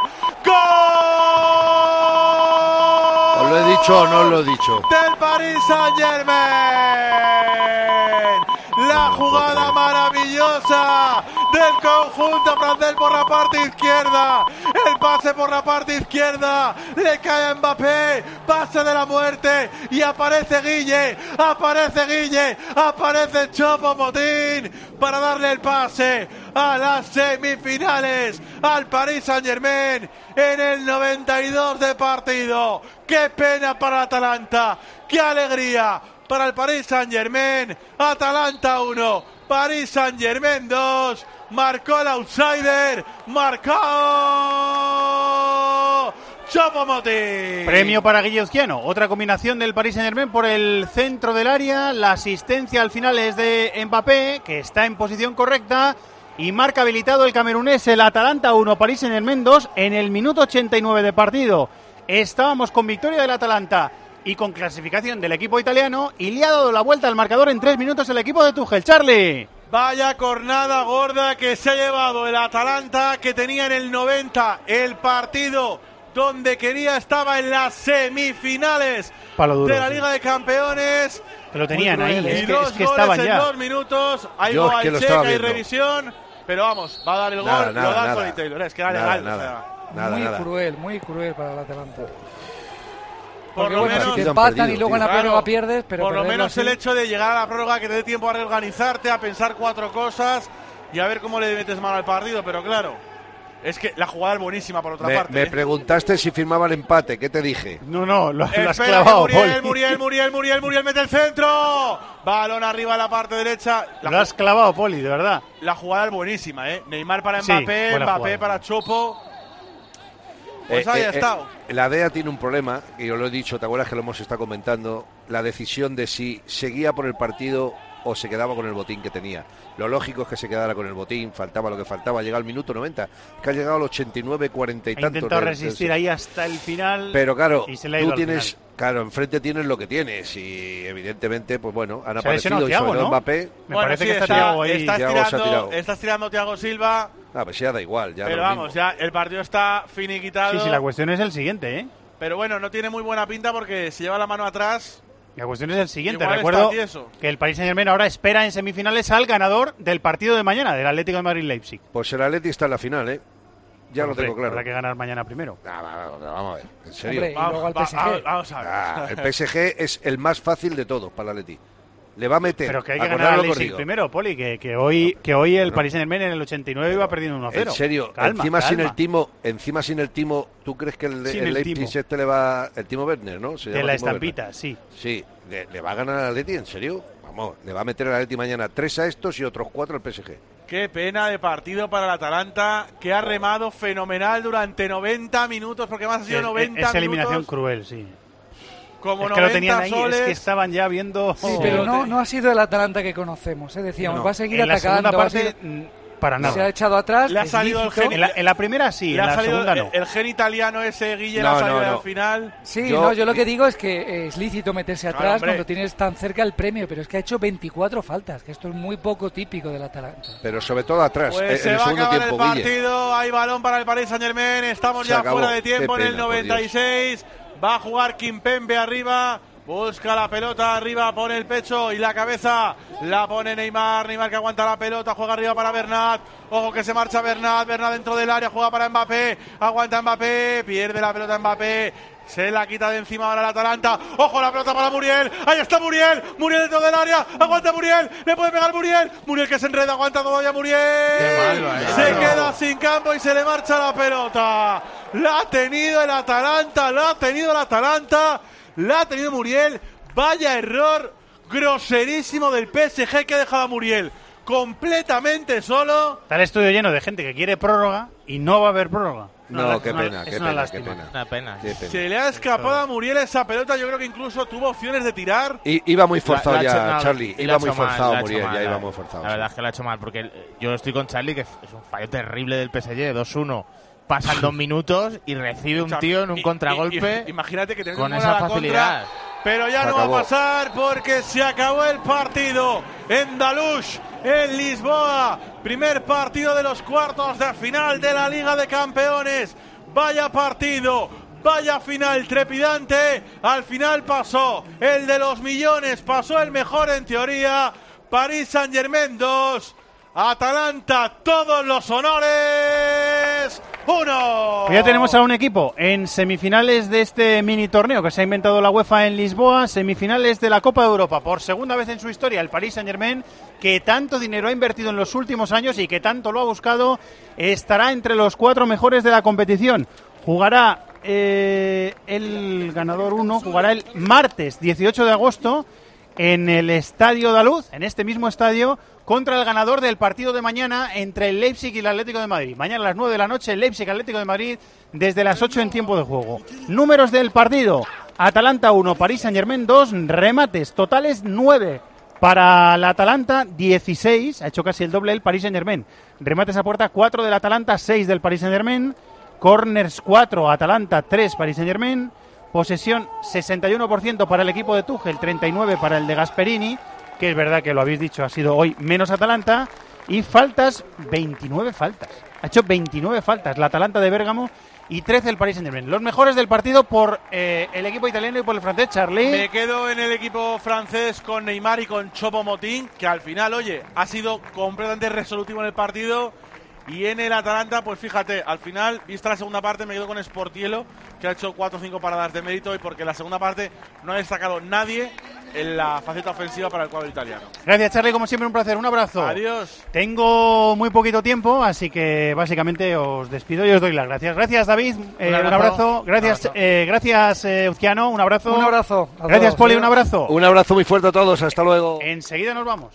¿Os lo he dicho o no os lo he dicho? Del Paris Saint-Germain. La jugada maravillosa del conjunto francés por la parte izquierda. El pase por la parte izquierda. Le cae a Mbappé. Pase de la muerte. Y aparece Guille. Aparece Guille. Aparece Chopo Motín para darle el pase a las semifinales al Paris Saint-Germain en el noventa y dos de partido. ¡Qué pena para el Atalanta! ¡Qué alegría para el Paris Saint-Germain! Atalanta uno, Paris Saint-Germain dos. Marcó el outsider. Marcó Chopo Motín. Premio para Guille Uzquiano. Otra combinación del Paris Saint-Germain por el centro del área. La asistencia al final es de Mbappé, que está en posición correcta. Y marca habilitado el camerunés, el Atalanta uno, Paris Saint-Germain dos, en el minuto ochenta y nueve de partido. Estábamos con victoria del Atalanta y con clasificación del equipo italiano, y le ha dado la vuelta al marcador en tres minutos el equipo de Tuchel. Charlie. Vaya cornada gorda que se ha llevado el Atalanta, que tenía en el noventa el partido donde quería, estaba en las semifinales Palo duro, de la sí. Liga de Campeones. Que lo tenían Muy ahí, cruel, es Y que, dos es que goles estaban en ya. dos minutos. Hay Yo es gol que lo al estaba check, hay viendo. revisión. Pero vamos, va a dar el Nada, gol, nada, lo da nada. Anthony Taylor. Es que era Nada, legal. nada. o sea, Nada, muy nada. cruel, muy cruel para el Atalanta. por Porque lo bueno, menos, si te han empatan perdido, y luego en la Claro, prórroga pierdes, pero por lo perderlo menos así- el hecho de llegar a la prórroga, que te dé tiempo a reorganizarte, a pensar cuatro cosas y a ver cómo le metes mano al partido. Pero claro, es que la jugada es buenísima por otra Me, parte. me ¿eh? preguntaste si firmaba el empate, ¿qué te dije? No, no, lo, lo has Espera, que clavado, Muriel, Poli. Muriel, Muriel, Muriel, Muriel mete el centro. Balón arriba a la parte derecha. La, Lo has clavado, Poli, de verdad. la jugada es buenísima, ¿eh? Neymar para Sí, Mbappé, buena Mbappé jugada. para Chopo. Pues Eh, ahí eh, ha eh, estado. La D E A tiene un problema, y yo lo he dicho, ¿te acuerdas que lo hemos estado comentando? La decisión de si seguía por el partido o se quedaba con el botín que tenía. Lo lógico es que se quedara con el botín, faltaba lo que faltaba, llega al minuto noventa, que ha llegado al ochenta y nueve, cuarenta y Ha tantos. intentado del- resistir del- ahí hasta el final. Pero claro, y se le ha ido tú al tienes, final. claro, enfrente tienes lo que tienes, y evidentemente, pues bueno, han Se ha lesionado aparecido y Thiago, sobre todo ¿no? Mbappé. Me Bueno, parece sí, que está, está, Thiago ahí. está Thiago se ha estirando, tirado. está estirando Thiago Silva. Ah, pues ya da igual, ya Pero lo vamos, mismo. ya el partido está finiquitado. Sí, sí, la cuestión es el siguiente, ¿eh? Pero bueno, no tiene muy buena pinta porque se lleva la mano atrás. La cuestión es el siguiente. Igual Recuerdo está tieso. que el Paris Saint-Germain ahora espera en semifinales al ganador del partido de mañana, del Atlético de Madrid-Leipzig. Pues el Atleti está en la final, ¿eh? Ya lo Hombre, tengo claro. Habrá que ganar mañana primero. Ah, va, va, vamos a ver, en serio. Hombre, y luego al Va- P S G. va- vamos a ver. Ah, el P S G es el más fácil de todos para el Atleti. Le va a meter. Pero que hay que acordaos ganar al lo que os Leipzig digo. primero, Poli, que, que hoy, que hoy el Bueno. Paris Saint-Germain en el ochenta y nueve iba perdiendo uno a cero. En serio, Calma, encima sin calma. el timo, encima sin el timo, ¿tú crees que el, Sin el el Leipzig timo. este le va, el Timo Werner, ¿no? Se De llama la Timo Werner. estampita, sí. Sí, le, le va a ganar al Atleti, ¿en serio? Vamos, le va a meter al Atleti mañana tres a estos y otros cuatro al P S G. Qué pena de partido para el Atalanta, que ha remado fenomenal durante noventa minutos, porque más ha sido Es- noventa Esa eliminación minutos. cruel, sí. Como Es que lo noventa tenían ahí, soles. es que estaban ya viendo... Sí, pero no, no ha sido el Atalanta que conocemos, ¿eh? Decíamos, No. va a seguir En la atacando. segunda va a parte, seguir- mm, para Se nada. ha echado atrás. Le ha es salido el lícito. genio. En la, en la primera sí, Le en ha la salido segunda el, no. el gen italiano ese, Guille, le No, ha salido no, no. al final. Sí, Yo- no, yo lo que digo es que es lícito meterse Claro, atrás hombre. cuando tienes tan cerca el premio, pero es que ha hecho veinticuatro faltas, que esto es muy poco típico del Atalanta. Pero sobre todo atrás, Pues eh, se en el va a segundo acabar tiempo, el Guille. partido, hay balón para el Paris Saint-Germain, estamos Se ya acabó. fuera de tiempo Qué en el pena, por noventa y seis, va a jugar Kimpembe arriba, busca la pelota arriba, pone el pecho y la cabeza, la pone Neymar, Neymar que aguanta la pelota, juega arriba para Bernat, ojo que se marcha Bernat, Bernat dentro del área, juega para Mbappé, aguanta Mbappé, pierde la pelota Mbappé, Se la quita de encima ahora el Atalanta. ¡Ojo la pelota para Muriel! ¡Ahí está Muriel! ¡Muriel dentro del área! ¡Aguanta Muriel! ¡Le puede pegar Muriel! ¡Muriel que se enreda! ¡Aguanta todavía Muriel! Se queda sin campo y se le marcha la pelota. La ha tenido el Atalanta, la ha tenido el Atalanta, la ha tenido Muriel. Vaya error groserísimo del P S G que ha dejado a Muriel completamente solo. Está el estudio lleno de gente que quiere prórroga y no va a haber prórroga. No, una, qué una, pena, qué pena, qué pena. Una pena. Qué pena. Se le ha escapado a Muriel esa pelota. Yo creo que incluso tuvo opciones de tirar. I, iba muy forzado la, la ya, hecho, no, Charlie. Iba muy forzado mal, Muriel, mal, ya iba muy forzado. La verdad es que lo ha hecho mal, porque yo estoy con Charlie, que es un fallo terrible del P S G, dos uno. Pasan dos minutos y recibe un tío en un contragolpe. Y, y, imagínate que con esa facilidad. Contra, pero ya se no acabó. Va a pasar porque se acabó el partido en Dalush, en Lisboa. Primer partido de los cuartos de final de la Liga de Campeones. Vaya partido, vaya final trepidante. Al final pasó el de los millones, pasó el mejor en teoría. Paris Saint-Germain dos, Atalanta todos los honores. ¡Uno! Pues ya tenemos a un equipo en semifinales de este mini torneo que se ha inventado la UEFA en Lisboa, semifinales de la Copa de Europa. Por segunda vez en su historia, el Paris Saint-Germain, que tanto dinero ha invertido en los últimos años y que tanto lo ha buscado, estará entre los cuatro mejores de la competición. Jugará eh, el ganador uno, jugará el martes dieciocho de agosto en el Estadio Daluz, en este mismo estadio, contra el ganador del partido de mañana entre el Leipzig y el Atlético de Madrid. Mañana a las nueve de la noche, el Leipzig Atlético de Madrid, desde las ocho en tiempo de juego. Números del partido: Atalanta uno, Paris Saint-Germain dos, remates totales nueve para el Atalanta, dieciséis, ha hecho casi el doble el Paris Saint-Germain. Remates a puerta cuatro del Atalanta, seis del Paris Saint-Germain. Corners cuatro, Atalanta tres, Paris Saint-Germain. Posesión sesenta y uno por ciento para el equipo de Tuchel, treinta y nueve por ciento para el de Gasperini, que es verdad que lo habéis dicho, ha sido hoy menos Atalanta. Y faltas, veintinueve faltas. Ha hecho veintinueve faltas la Atalanta de Bérgamo y trece el Paris Saint-Germain. Los mejores del partido por eh, el equipo italiano y por el francés, Charlie. Me quedo en el equipo francés con Neymar y con Choupo-Moting, que al final, oye, ha sido completamente resolutivo en el partido. Y en el Atalanta, pues fíjate, al final, vista la segunda parte, me quedo con Sportiello, que ha hecho cuatro o cinco paradas de mérito, y porque en la segunda parte no ha destacado nadie en la faceta ofensiva para el cuadro italiano. Gracias, Charlie, como siempre un placer, un abrazo. Adiós. Tengo muy poquito tiempo, así que básicamente os despido y os doy las gracias. Gracias, David, eh, un, abrazo. un abrazo. Gracias, un abrazo. Eh, gracias, eh, Uzquiano, un abrazo. Un abrazo. Gracias, Poli, un abrazo. Un abrazo muy fuerte a todos, hasta luego. Enseguida nos vamos.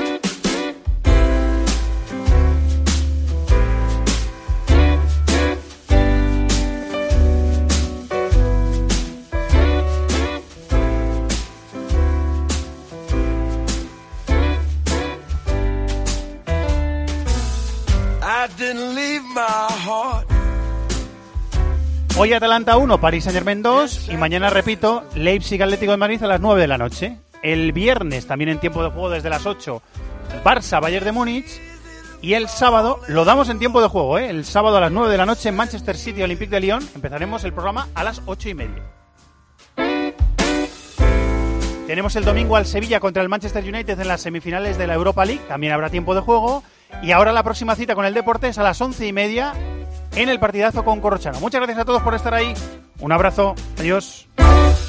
Hoy Atalanta uno, Paris Saint-Germain dos y mañana, repito, Leipzig Atlético de Madrid a las nueve de la noche. El viernes, también en tiempo de juego desde las ocho, Barça Bayern de Múnich. Y el sábado, lo damos en tiempo de juego, ¿eh? El sábado a las nueve de la noche, Manchester City Olympique de Lyon. Empezaremos el programa a las ocho y media. Tenemos el domingo al Sevilla contra el Manchester United en las semifinales de la Europa League. También habrá tiempo de juego. Y ahora la próxima cita con el Deportes a las once y media en el partidazo con Corrochano. Muchas gracias a todos por estar ahí. Un abrazo. Adiós.